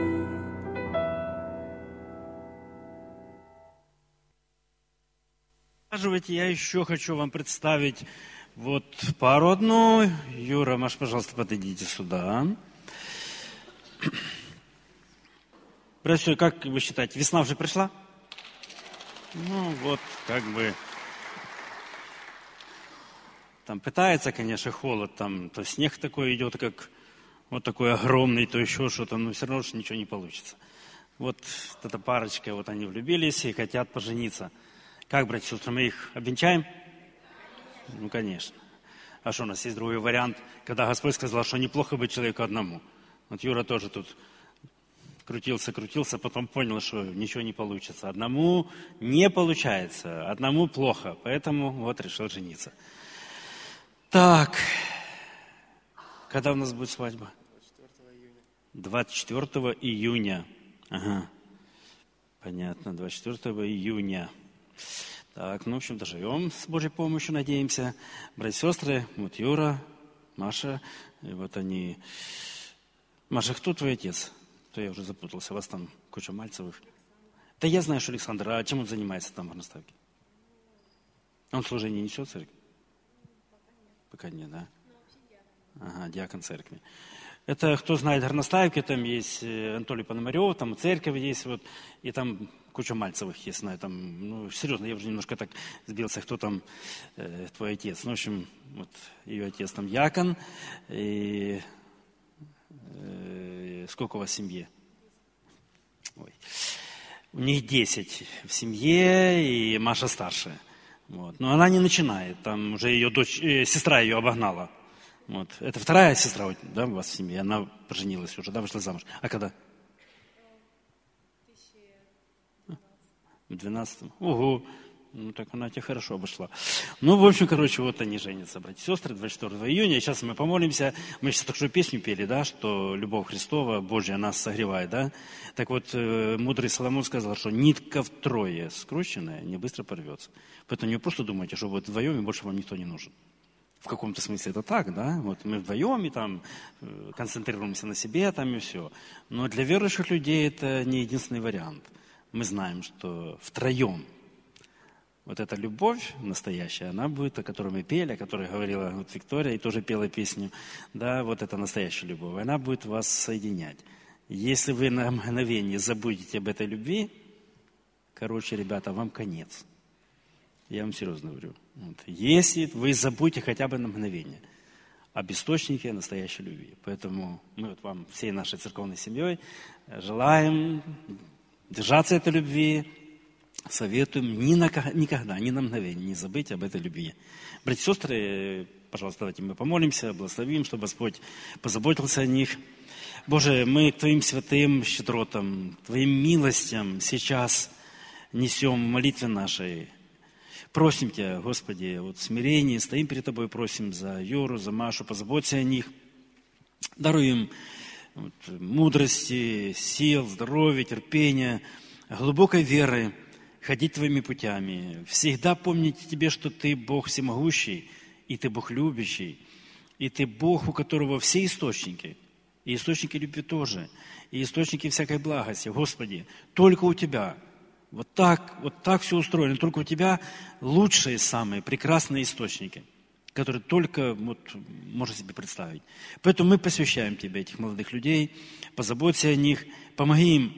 Я еще хочу вам представить вот пару одну. Юра, Маш, пожалуйста, подойдите сюда. Братья, как вы считаете, весна уже пришла? Ну вот, как бы там пытается, конечно, холод, там, то снег такой идет, как вот такой огромный, то еще что-то, но все равно что ничего не получится. Вот эта парочка, вот они влюбились и хотят пожениться. Как, братья и сестры, мы их обвенчаем? Ну, конечно. А что, у нас есть другой вариант, когда Господь сказал, что неплохо быть человеку одному. Вот Юра тоже тут крутился, крутился, потом понял, что ничего не получится. Одному не получается, одному плохо, поэтому вот решил жениться. Так, когда у нас будет свадьба? двадцать четвёртого июня. Ага, понятно, двадцать четвёртого июня. Так, ну, в общем, доживем с Божьей помощью, надеемся. Братья и сестры, вот Юра, Маша, и вот они... Маша, кто твой отец? То я уже запутался, у вас там куча Мальцевых. Да я знаю, что Александр, а чем он занимается там в Горноставке? Он служение несет в церкви? Пока нет, да? Ага, диакон церкви. Это, кто знает Горностаевки, там есть Анатолий Пономарев, там церковь есть, вот, и там куча Мальцевых есть, знаю, там, ну, серьезно, я уже немножко так сбился, кто там э, твой отец. Ну, в общем, вот, ее отец там диакон, и э, сколько у вас в семье? Ой. У них десять в семье, и Маша старшая. Вот. Но она не начинает, там уже ее дочь, э, сестра ее обогнала. Вот. Это вторая сестра, да, у вас в семье, она поженилась уже, да, вышла замуж. А когда? В двенадцатом. Ого, ну так она тебе хорошо обошла. Ну, в общем, короче, вот они женятся, братья и сестры, двадцать четвёртого июня. Сейчас мы помолимся. Мы сейчас такую песню пели, да, что любовь Христова, Божья, нас согревает, да. Так вот, мудрый Соломон сказал, что нитка втрое скрученная не быстро порвется. Поэтому не просто думайте, что вы вдвоем и больше вам никто не нужен. В каком-то смысле это так, да, вот мы вдвоем и там концентрируемся на себе, там и все. Но для верующих людей это не единственный вариант. Мы знаем, что втроем вот эта любовь настоящая, она будет, о которой мы пели, о которой говорила вот Виктория, и тоже пела песню, да, вот это настоящая любовь, она будет вас соединять. Если вы на мгновение забудете об этой любви, короче, ребята, вам конец. Я вам серьезно говорю. Вот. Если вы забудете хотя бы на мгновение об источнике настоящей любви. Поэтому мы вот вам всей нашей церковной семьей желаем держаться этой любви, советуем ни на, никогда, ни на мгновение не забыть об этой любви. Братья и сестры, пожалуйста, давайте мы помолимся, благословим, чтобы Господь позаботился о них. Боже, мы к Твоим святым щедротам, Твоим милостям сейчас несем в молитве нашей. Просим Тебя, Господи, вот в смирении стоим перед Тобой, просим за Юру, за Машу, позаботься о них. Даруй им вот, мудрости, сил, здоровья, терпения, глубокой веры, ходить Твоими путями. Всегда помнить Тебе, что Ты Бог всемогущий, и Ты Бог любящий, и Ты Бог, у которого все источники, и источники любви тоже, и источники всякой благости. Господи, только у Тебя. Вот так, вот так все устроено. Только у Тебя лучшие, самые прекрасные источники, которые только вот, можно себе представить. Поэтому мы посвящаем Тебе этих молодых людей, позаботься о них, помоги им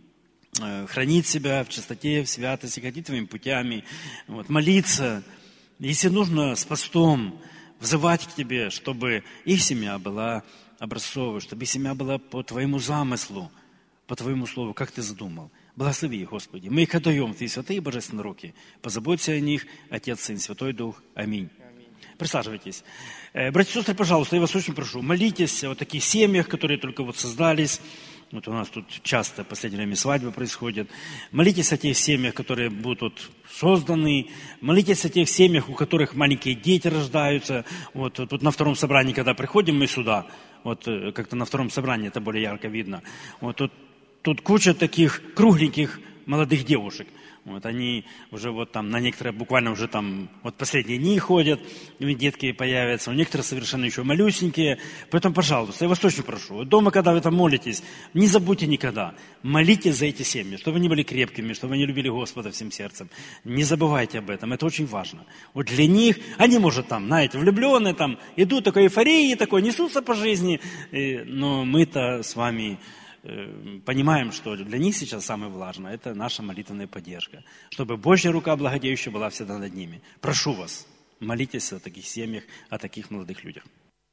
э, хранить себя в чистоте, в святости, ходить Твоими путями, вот, молиться, если нужно, с постом, взывать к Тебе, чтобы их семья была образцовой, чтобы их семья была по Твоему замыслу, по Твоему слову, как Ты задумал. Благослови их, Господи. Мы их отдаем в Твои святые божественные руки. Позаботься о них, Отец, Сын, Святой Дух. Аминь. Присаживайтесь. Братья и сестры, пожалуйста, я вас очень прошу, молитесь о таких семьях, которые только вот создались. Вот у нас тут часто в последнее время свадьбы происходят. Молитесь о тех семьях, которые будут вот созданы. Молитесь о тех семьях, у которых маленькие дети рождаются. Вот тут на втором собрании, когда приходим мы сюда, вот как-то на втором собрании это более ярко видно. Вот тут Тут куча таких кругленьких молодых девушек. Вот они уже вот там, на некоторые буквально уже там, вот последние дни ходят, и детки появятся, у некоторых совершенно еще малюсенькие. Поэтому, пожалуйста, я вас очень прошу, вот дома, когда вы там молитесь, не забудьте никогда, молитесь за эти семьи, чтобы они были крепкими, чтобы они любили Господа всем сердцем. Не забывайте об этом, это очень важно. Вот для них, они, может, там, знаете, влюбленные, там, идут такой эйфории, такой, несутся по жизни, но мы-то с вами понимаем, что для них сейчас самое важное – это наша молитвенная поддержка, чтобы Божья рука благодеющая была всегда над ними. Прошу вас, молитесь о таких семьях, о таких молодых людях.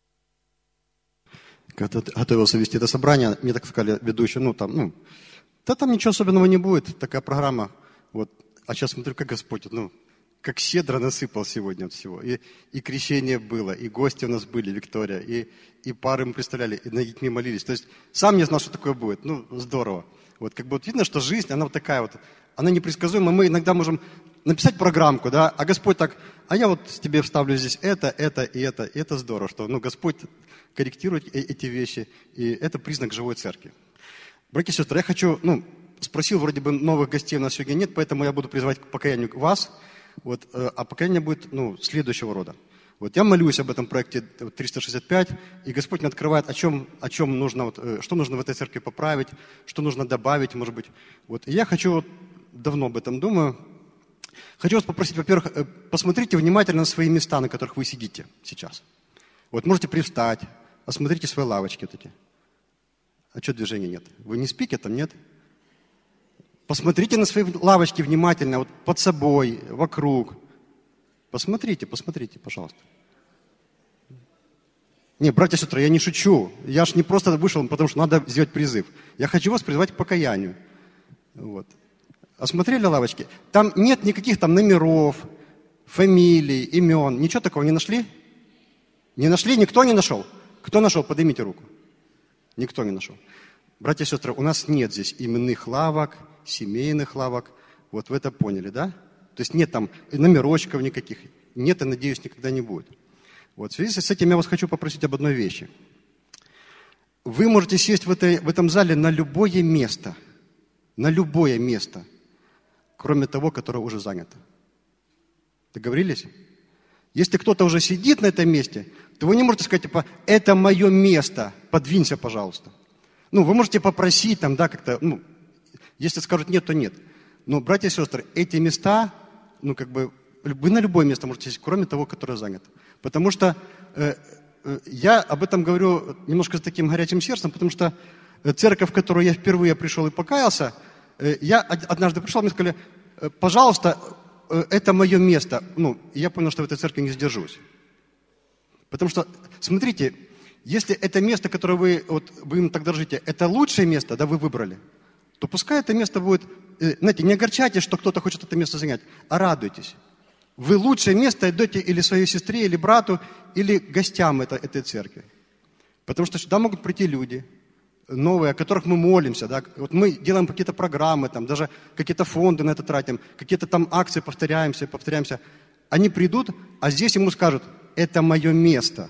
Когда готовился вести это собрание, мне так сказали ведущие, ну там, ну, да там ничего особенного не будет, такая программа. Вот. А сейчас смотрю, как Господь, ну, как щедро насыпал сегодня вот всего. И, и крещение было, и гости у нас были, Виктория, и, и пары мы представляли, и над детьми молились. То есть сам не знал, что такое будет. Ну, здорово. Вот как бы вот видно, что жизнь, она вот такая вот, она непредсказуема. Мы иногда можем написать программку, да, а Господь так, а я вот тебе вставлю здесь это, это и это. И это здорово, что, ну, Господь корректирует эти вещи, и это признак живой церкви. Братья и сестры, я хочу, ну, спросил, вроде бы новых гостей у нас сегодня нет, поэтому я буду призывать к покаянию вас. Вот, а покаяние будет, ну, следующего рода. Вот я молюсь об этом проекте триста шестьдесят пять, и Господь мне открывает, о чем, о чем нужно, вот, что нужно в этой церкви поправить, что нужно добавить, может быть. Вот. И я хочу, вот, давно об этом думаю, хочу вас попросить, во-первых, посмотрите внимательно на свои места, на которых вы сидите сейчас. Вот можете привстать, осмотрите свои лавочки вот эти. А что движения нет? Вы не спите там, нет? Посмотрите на свои лавочки внимательно, вот под собой, вокруг. Посмотрите, посмотрите, пожалуйста. Не, братья и сестры, я не шучу. Я ж не просто вышел, потому что надо сделать призыв. Я хочу вас призвать к покаянию. Вот. Осмотрели лавочки? Там нет никаких там номеров, фамилий, имен. Ничего такого не нашли? Не нашли? Никто не нашел? Кто нашел? Поднимите руку. Никто не нашел. Братья и сестры, у нас нет здесь именных лавок, семейных лавок. Вот вы это поняли, да? То есть нет там номерочков никаких. Нет и, надеюсь, никогда не будет. Вот в связи с этим я вас хочу попросить об одной вещи. Вы можете сесть в, этой, в этом зале на любое место. На любое место. Кроме того, которое уже занято. Договорились? Если кто-то уже сидит на этом месте, то вы не можете сказать, типа, это мое место, подвинься, пожалуйста. Ну, вы можете попросить там, да, как-то, ну, если скажут нет, то нет. Но, братья и сестры, эти места, ну, как бы, вы на любое место можете сесть, кроме того, которое занято. Потому что э, э, я об этом говорю немножко с таким горячим сердцем, потому что церковь, в которую я впервые пришел и покаялся, э, я однажды пришел, мне сказали, пожалуйста, э, это мое место. Ну, и я понял, что в этой церкви не сдержусь. Потому что, смотрите, если это место, которое вы, вот, вы им так дорожите, это лучшее место, да, вы выбрали, то пускай это место будет, знаете, не огорчайтесь, что кто-то хочет это место занять, а радуйтесь. Вы лучшее место отдаете или своей сестре, или брату, или гостям это, этой церкви. Потому что сюда могут прийти люди новые, о которых мы молимся. Да? Вот мы делаем какие-то программы, там, даже какие-то фонды на это тратим, какие-то там акции повторяемся, повторяемся. Они придут, а здесь ему скажут, это мое место.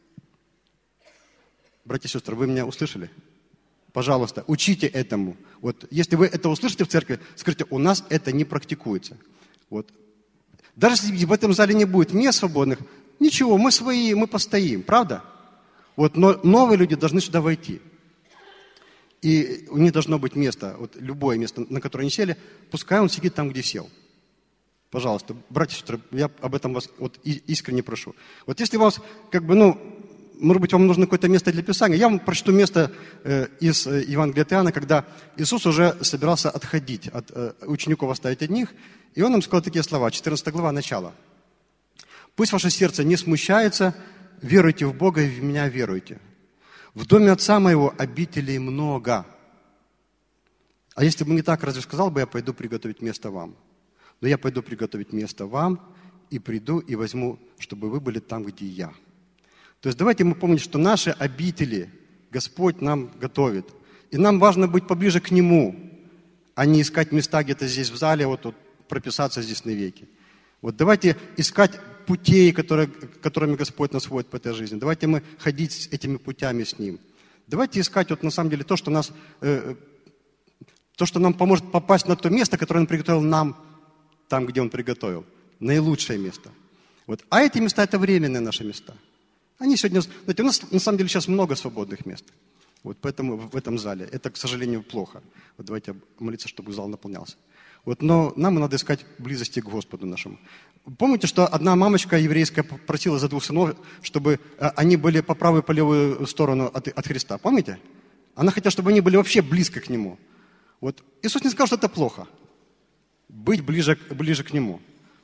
Братья и сестры, вы меня услышали? Пожалуйста, учите этому. Вот, если вы это услышите в церкви, скажите, у нас это не практикуется. Вот. Даже если в этом зале не будет мест свободных, ничего, мы свои, мы постоим, правда? Вот, но новые люди должны сюда войти. И у них должно быть место, вот любое место, на которое они сели, пускай он сидит там, где сел. Пожалуйста, братья и сестры, я об этом вас вот искренне прошу. Вот если у вас, как бы, ну, может быть, вам нужно какое-то место для Писания. Я вам прочту место э, из э, Евангелия от Иоанна, когда Иисус уже собирался отходить, от э, учеников оставить одних, и Он им сказал такие слова, четырнадцатая глава, начало. «Пусть ваше сердце не смущается, веруйте в Бога и в Меня веруйте. В доме Отца Моего обителей много. А если бы не так, разве сказал бы, я пойду приготовить место вам? Но я пойду приготовить место вам, и приду, и возьму, чтобы вы были там, где я». То есть давайте мы помним, что наши обители Господь нам готовит. И нам важно быть поближе к Нему, а не искать места где-то здесь в зале, вот, вот прописаться здесь навеки. Вот давайте искать путей, которые, которыми Господь нас водит по этой жизни. Давайте мы ходить с этими путями с Ним. Давайте искать вот на самом деле то, что, нас, э, то, что нам поможет попасть на то место, которое Он приготовил нам, там, где Он приготовил. Наилучшее место. Вот. А эти места – это временные наши места. Они сегодня, знаете, у нас на самом деле сейчас много свободных мест. Вот поэтому в этом зале. Это, к сожалению, плохо. Вот давайте молиться, чтобы зал наполнялся. Вот, но нам надо искать близости к Господу нашему. Помните, что одна мамочка еврейская просила за двух сынов, чтобы они были по правую и по левую сторону от, от Христа. Помните? Она хотела, чтобы они были вообще близко к Нему. Вот. Иисус не сказал, что это плохо. Быть ближе, ближе к Нему.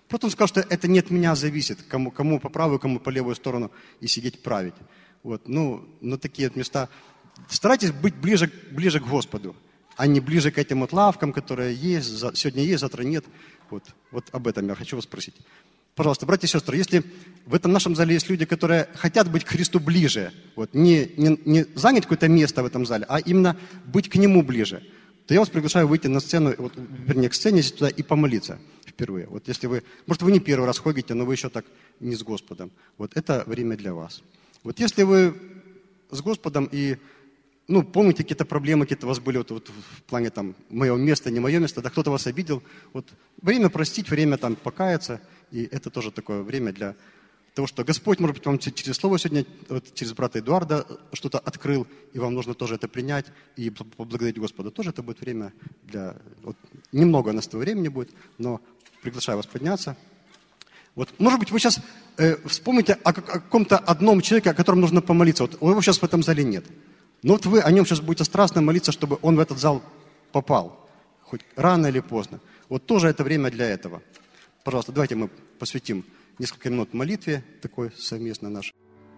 Просто он сказал, что это не от меня зависит, кому, кому по правую, кому по левую сторону и сидеть править. Вот, ну, на такие вот места. Старайтесь быть ближе, ближе к Господу, а не ближе к этим вот лавкам, которые есть, сегодня есть, завтра нет. Вот, вот об этом я хочу вас спросить. Пожалуйста, братья и сестры, если в этом нашем зале есть люди, которые хотят быть к Христу ближе, вот, не, не, не занять какое-то место в этом зале, а именно быть к Нему ближе, то я вас приглашаю выйти на сцену, вот, вернее, к сцене здесь туда и помолиться впервые. Вот если вы, может, вы не первый раз ходите, но вы еще так не с Господом. Вот это время для вас. Вот если вы с Господом и, ну, помните какие-то проблемы, какие-то у вас были вот, вот, в плане там моего места, не мое место, да кто-то вас обидел, вот время простить, время там покаяться, и это тоже такое время для того, что Господь, может быть, вам через слово сегодня, вот, через брата Эдуарда что-то открыл, и вам нужно тоже это принять и поблагодарить Господа. Тоже это будет время для... Вот, немного у нас этого времени будет, но приглашаю вас подняться. Вот, может быть, вы сейчас э, вспомните о, о каком-то одном человеке, о котором нужно помолиться. Вот его сейчас в этом зале нет. Но вот вы о нем сейчас будете страстно молиться, чтобы он в этот зал попал. Хоть рано или поздно. Вот тоже это время для этого. Пожалуйста, давайте мы посвятим несколько минут молитве, такой совместно нашей.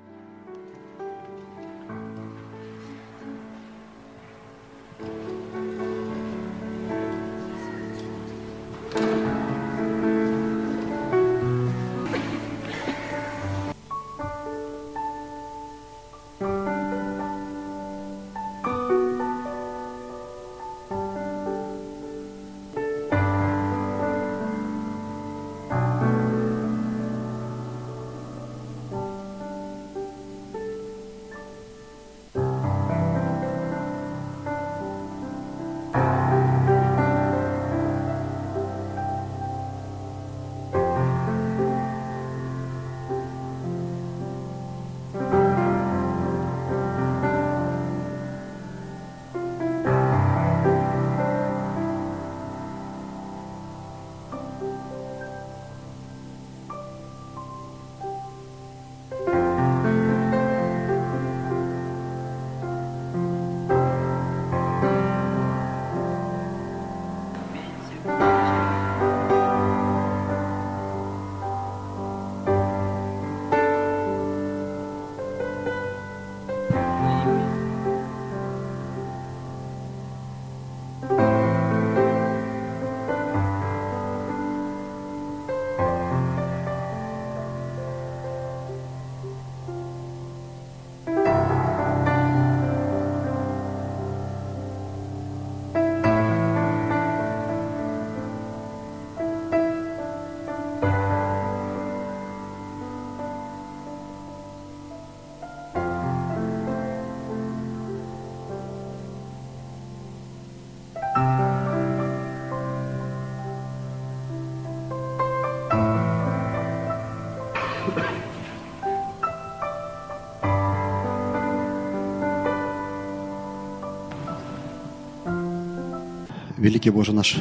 Великий Боже наш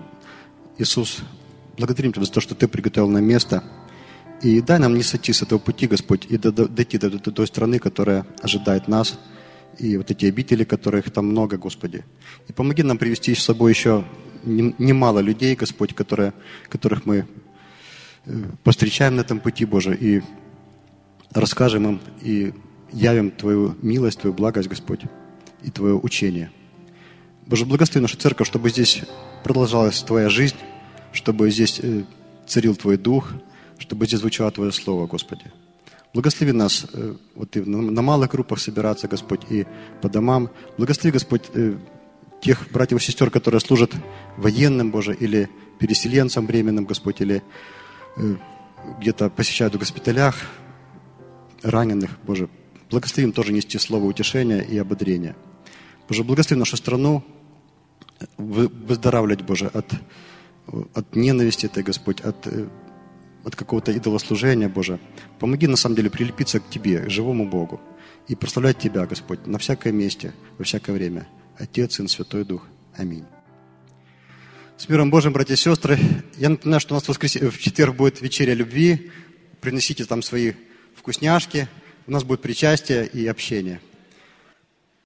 Иисус, благодарим Тебя за то, что Ты приготовил нам место. И дай нам не сойти с этого пути, Господь, и дойти до, до, до той страны, которая ожидает нас, и вот эти обители, которых там много, Господи. И помоги нам привести с собой еще немало людей, Господь, которые, которых мы повстречаем на этом пути, Боже, и расскажем им, и явим Твою милость, Твою благость, Господь, и Твое учение. Боже, благослови нашу церковь, чтобы здесь продолжалась Твоя жизнь, чтобы здесь царил Твой Дух, чтобы здесь звучало Твое Слово, Господи. Благослови нас вот, и на малых группах собираться, Господь, и по домам. Благослови, Господь, тех братьев и сестер, которые служат военным, Боже, или переселенцам временным, Господь, или где-то посещают в госпиталях раненых, Боже. Благослови им тоже нести слово утешения и ободрения. Боже, благослови нашу страну, выздоравливать, Боже, от, от ненависти этой, Господь, от, от какого-то идолослужения, Боже. Помоги, на самом деле, прилепиться к Тебе, к живому Богу, и прославлять Тебя, Господь, на всяком месте, во всякое время. Отец, Сын, Святой Дух. Аминь. С миром Божьим, братья и сестры. Я напоминаю, что у нас в, воскрес... в четверг будет вечеря любви. Приносите там свои вкусняшки. У нас будет причастие и общение.